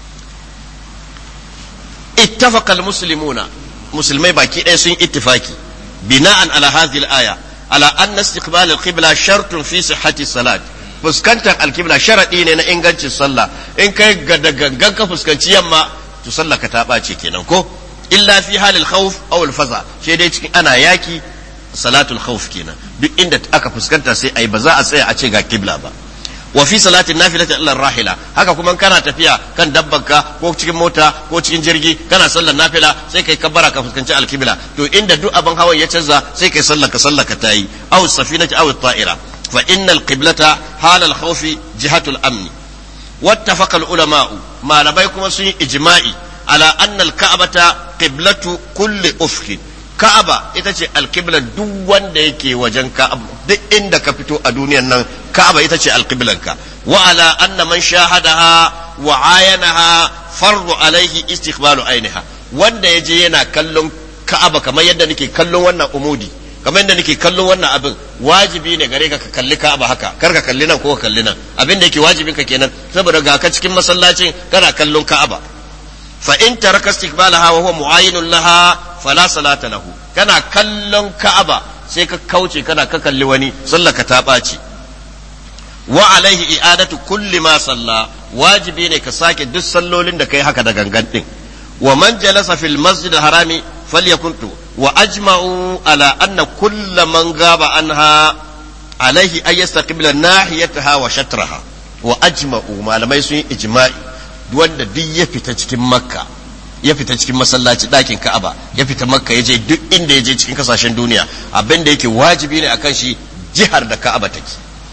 ittafaqa almuslimuna musulmai baki ɗaya sun ittifaki bina'an ala hadhihi al-aya ala anna istiqbal al-qibla shartun fi sihhati salat fuskantar al-qibla sharadi ne na ingancin sallah in kai ga gangan ka fuskanci yamma to sallah ka ta bace kenan ko illa fi halil khawf aw al faza shi dai cikin ana yaki salatul khawf kenan duk inda aka fuskanta sai ai ba za a tsaya a ce ga kibla ba wa fi salatin nafilati illa rahila haka kuma kana tafiya kan dabbanka ko cikin mota ko cikin jirgi kana sallar nafila sai kai kabbara ka fuskanci alkibla to inda duk abin hawan ya canza sai kai sallar ka sallar ka tayi aw safinati aw ta'ira fa innal qiblata halal khawfi jihatul amni wattafaqa al ulama malamai kuma sun yi ijma'i ala anna al ka'bata qiblatu kulli ufqin ka'aba ita ce alkiblan duk wanda yake wajen ka'aba duk inda ka fito a duniyan nan ka'aba ita ce alkiblanka wa ala anna man shahadaha wa ayanaha fardu alaihi istiqbalu ainiha wanda yaje yana kallon ka'aba kamar yadda nake kallon wannan umudi kamar yadda nake kallon wannan abin wajibi ne gare ka ka kalli ka'aba haka kar ka kalli nan ko ka kalli nan abin da yake wajibin ka kenan saboda ga ka cikin masallacin kana kallon ka'aba fa in taraka istiqbalaha wa huwa mu'ayyinun laha fala salata lahu kana kallon ka'aba sai ka kauce kana ka kalli wani sallaka ta ɓaci wa alaihi i'adatu kulli ma salla wajibi ne ka sake duk sallolin da kai haka da gangan din wa man jalasa fil masjid harami falyakuntu wa ajma'u ala anna kull man gaba anha alaihi ay yastaqbila nahiyataha wa shatraha wa ajma'u malamai sun yi ijma'i wanda duk ya fita cikin makka ya fita cikin masallaci ɗakin ka'aba ya fita makka ya je duk inda ya je cikin kasashen duniya abin da yake wajibi ne akan shi jihar da ka'aba take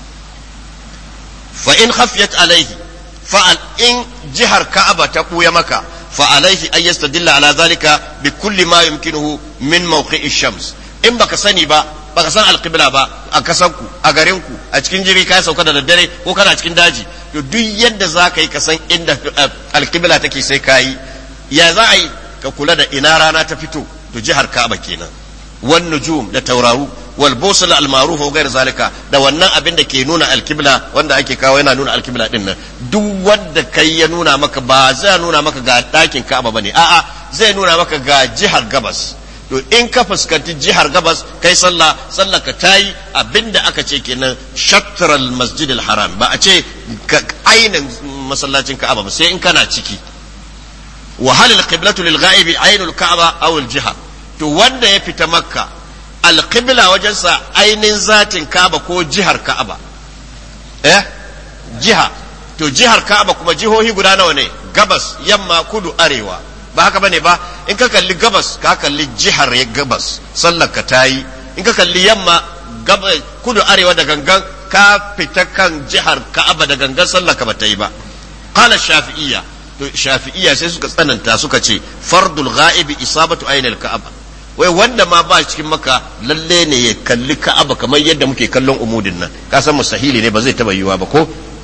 fa in khafiyat alaihi fa in jihar ka'aba ta buya maka fa alaihi an yastadilla ala zalika bi kulli ma yumkinuhu min mawqi'i shams in baka sani ba baka san alqibla ba a kasanku a garinku a cikin jiri ka sauka da daddare ko kana cikin daji to duk yadda za ka yi ka san inda alqibla take sai ka yi ya za a yi ka kula da ina rana ta fito to jihar Ka'aba kenan wan nujum da tauraru wal busl al ma'ruf wa ghayr zalika da wannan abin da ke nuna alkibla wanda ake kawo yana nuna alkibla din nan duk wanda kai ya nuna maka ba zai nuna maka ga dakin Ka'aba bane a'a zai nuna maka ga jihar gabas to in ka fuskanci jihar gabas kai sallah sallah ka tayi abinda aka ce kenan shatral masjidil haram ba a ce ainin masallacin Ka'aba ba sai in kana ciki وهل القبلة للغائب عين الكعبة أو الجهة تو wanda ya fita makka alqibla wajensa ainin zatin ka'aba ko jihar ka'aba eh jiha to jihar ka'aba kuma jihohi guda nawa ne gabas yamma kudu arewa ba haka bane ba in ka kalli gabas ka kalli jihar ya gabas sallar ka tayi in ka kalli yamma gabas kudu arewa da gangan ka fita kan jihar ka'aba da gangan sallar ka ba ta yi ba qala shafi'iyya to shafi'iyya sai suka tsananta suka ce fardul ghaibi isabatu ainil ka'aba wai wanda ma ba cikin maka lalle ne ya kalli ka'aba kamar yadda muke kallon umudin nan ka san mustahili ne ba zai taba yiwa ba ko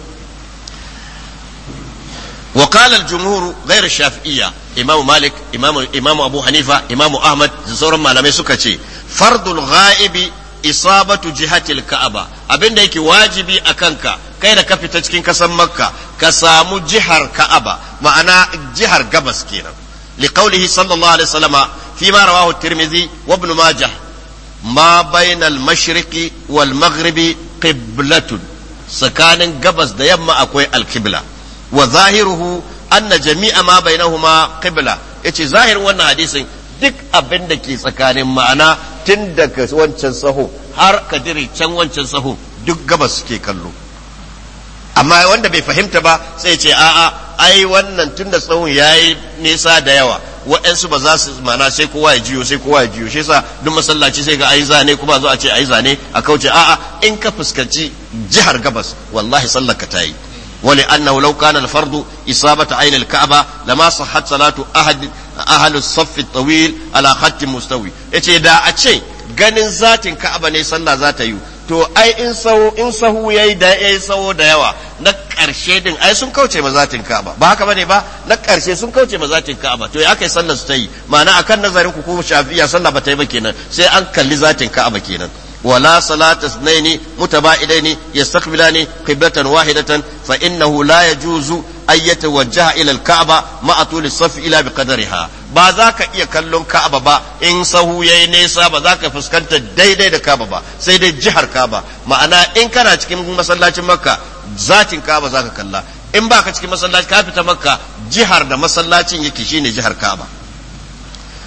wa qala al-jumhur ghayr shafi'iyya imam malik imam imam abu hanifa imam ahmad da sauran malamai suka ce fardul ghaibi isabatu jihatil ka'aba abinda yake wajibi akan ka kai da ka fita cikin kasan makka ka samu jihar ka'aba ma'ana jihar gabas kenan liqaulihi sallallahu alaihi wasallama fi ma rawahu at-tirmidhi wa ibn majah ma bayna al-mashriqi wal maghribi qiblatun tsakanin gabas da yamma akwai al-qibla wa zahiruhu anna jami'a ma bainahuma qibla yace zahirin wannan hadisin duk abin da ke tsakanin ma'ana tun daga wancan saho har ka dire can wancan saho duk gabas suke kallo amma wanda bai fahimta ba sai ce a'a ai wannan tun da tsawon yayi nisa da yawa waɗansu ba za su mana sai kowa ya jiyo sai kowa ya jiyo shi yasa duk masallaci sai ga ayi zane kuma zo a ce ayi zane a kauce a'a in ka fuskanci jihar gabas wallahi sallar ka tayi ولأنه لو كان الفرض إصابة عين الكعبة لما صحت صلاة أحد أهل الصف الطويل على خط مستوي yace da a ce ganin zatin Ka'aba ne sallah za ta yi to ai in sahu in sahu yayi da yayi sahu da yawa na karshe din ai sun kauce ma zatin Ka'aba ba haka bane ba na karshe sun kauce ma zatin Ka'aba to ya kai sallar su ta yi ma'ana akan nazarin ku ko Shafi'iyya sallah ba ta yi ba kenan sai an kalli zatin Ka'aba kenan ولا صلاة اثنين متباعدين يستقبلان قبلة واحدة فإنه لا يجوز أن يتوجه إلى الكعبة مع طول الصف إلى بقدرها ba za ka iya kallon Ka'aba ba in sahu yayi nesa ba za ka fuskanta daidai da Ka'aba ba sai dai jihar Ka'aba ma'ana in kana cikin masallacin Makka zatin Ka'aba za ka kalla in ba ka cikin masallaci ka fita Makka jihar da masallacin yake shine jihar Ka'aba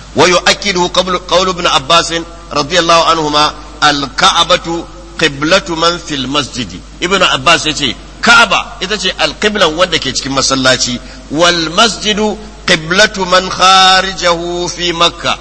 wa yu'akkidu qawlu ibn Abbas radiyallahu anhuma al-ka'batu qiblatu man fil masjidi. Ibn Abbas yace Ka'aba ita ce al-qiblan wanda ke cikin masallaci, wal masjidu qiblatu man kharijahu fi Makkah.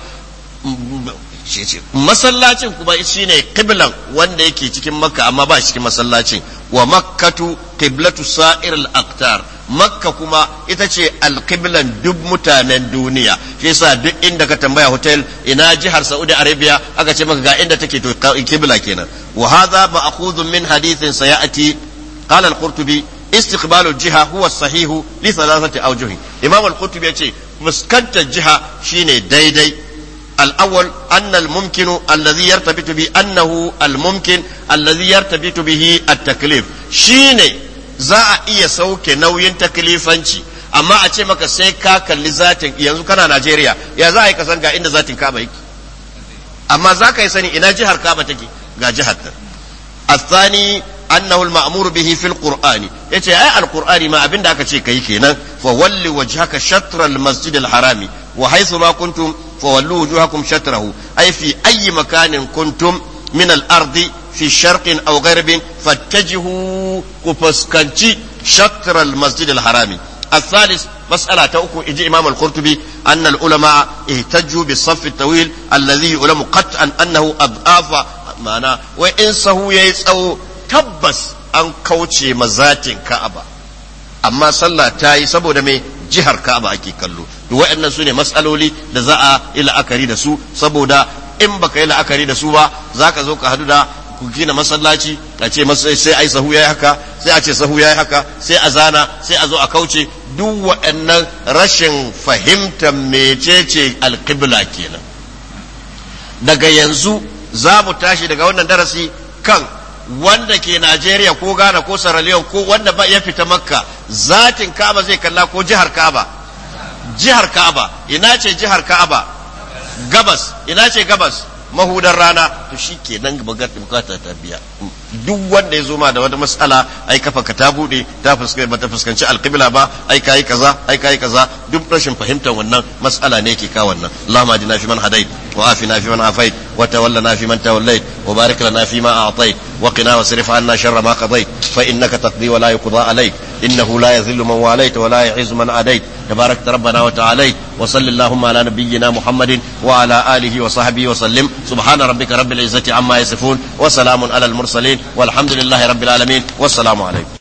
Masallacin kuma shine qiblan wanda yake cikin Makka amma ba cikin masallacin, wa makkatu qiblatu sa'ir al-aqtar. Makka kuma ita ce alqiblan duk mutanen duniya. Shi yasa duk inda ka tambaya hotel ina jihar Saudi Arabia aka ce maka ga inda take to qibla kenan. Wa hadha ma'khudun min hadithin sayati qala al-Qurtubi istiqbalu al-jiha huwa as-sahih li thalathati awjuh. Imam al-Qurtubi yace fuskantar jiha shine daidai. الأول أن الممكن الذي يرتبط به أنه الممكن الذي يرتبط به التكليف شيني za a iya sauke nauyin taklifanci, amma a ce maka sai ka kalli zatin. Yanzu kana Najeriya, ya za a yi kasan ga inda zatin Kaaba yake, amma za ka yi sani ina jihar Kaaba take, ga jihar ta. الثاني أنه المأمور به في القرآن yace ai alqur'ani ma abinda aka ce kai kenan, fa walli wajhaka shatr almasjid alharami wa haythu ma kuntum فولوا وجوهكم شطره أي في أي مكان كنتم من الأرض في شرق أو غرب فاتجهوا كفسكنتي شطر المسجد الحرامي. الثالث مسألة تأكو إجي إمام القرطبي أن العلماء اهتجوا بالصف الطويل الذي يعلم قطعا أنه أضعاف معناه وإن سهو يسأو تبس أن كوتشي مزات كعبة، أما صلى تاي سبو دمي jihar Ka'aba ake kallo. Duk waɗannan su ne matsaloli da za a yi la'akari da su, saboda in baka yi la'akari da su ba za ka zo ka hadu da ku gina masallaci a ce sai ai sahu yayi haka, sai a ce sahu yayi haka, sai a zana, sai a zo a kauce. Duk waɗannan rashin fahimtar mecece alqibla kenan. Daga yanzu za mu tashi daga wannan darasi kan wanda ke Najeriya ko Ghana ko Sierra Leone ko wanda ba ya fita Makka, zatin Kaaba zai kalla ko jihar Kaaba? Jihar Kaaba. Ina ce jihar Kaaba? Gabas. Ina ce gabas? Mahudar rana. To shikenan bukata ta biya. Duk wanda ya zo ma da wata mas'ala, ai kafa ka ta bude ta fuskanci bata fuskanci alqibla ba, ai kai kaza ai kai kaza, duk rashin fahimtar wannan mas'ala ne yake ka wannan. Allahumma ajina fi man hadait wa afina fi man afait wa tawallana fi man tawallait wa barik lana fi ma a'tait wa qina wasrif 'anna sharra ma qadait fa innaka taqdi wa la yuqda alayk innahu la yadhillu man walayt wa la yu'izzu man adait tabarakta rabbana wa ta'ala wa sallallahu ala nabiyyina muhammadin wa ala alihi wa sahbihi wa sallim subhana rabbika rabbil izzati amma yasifun wa salamun ala al mursalin والحمد لله رب العالمين والسلام عليكم.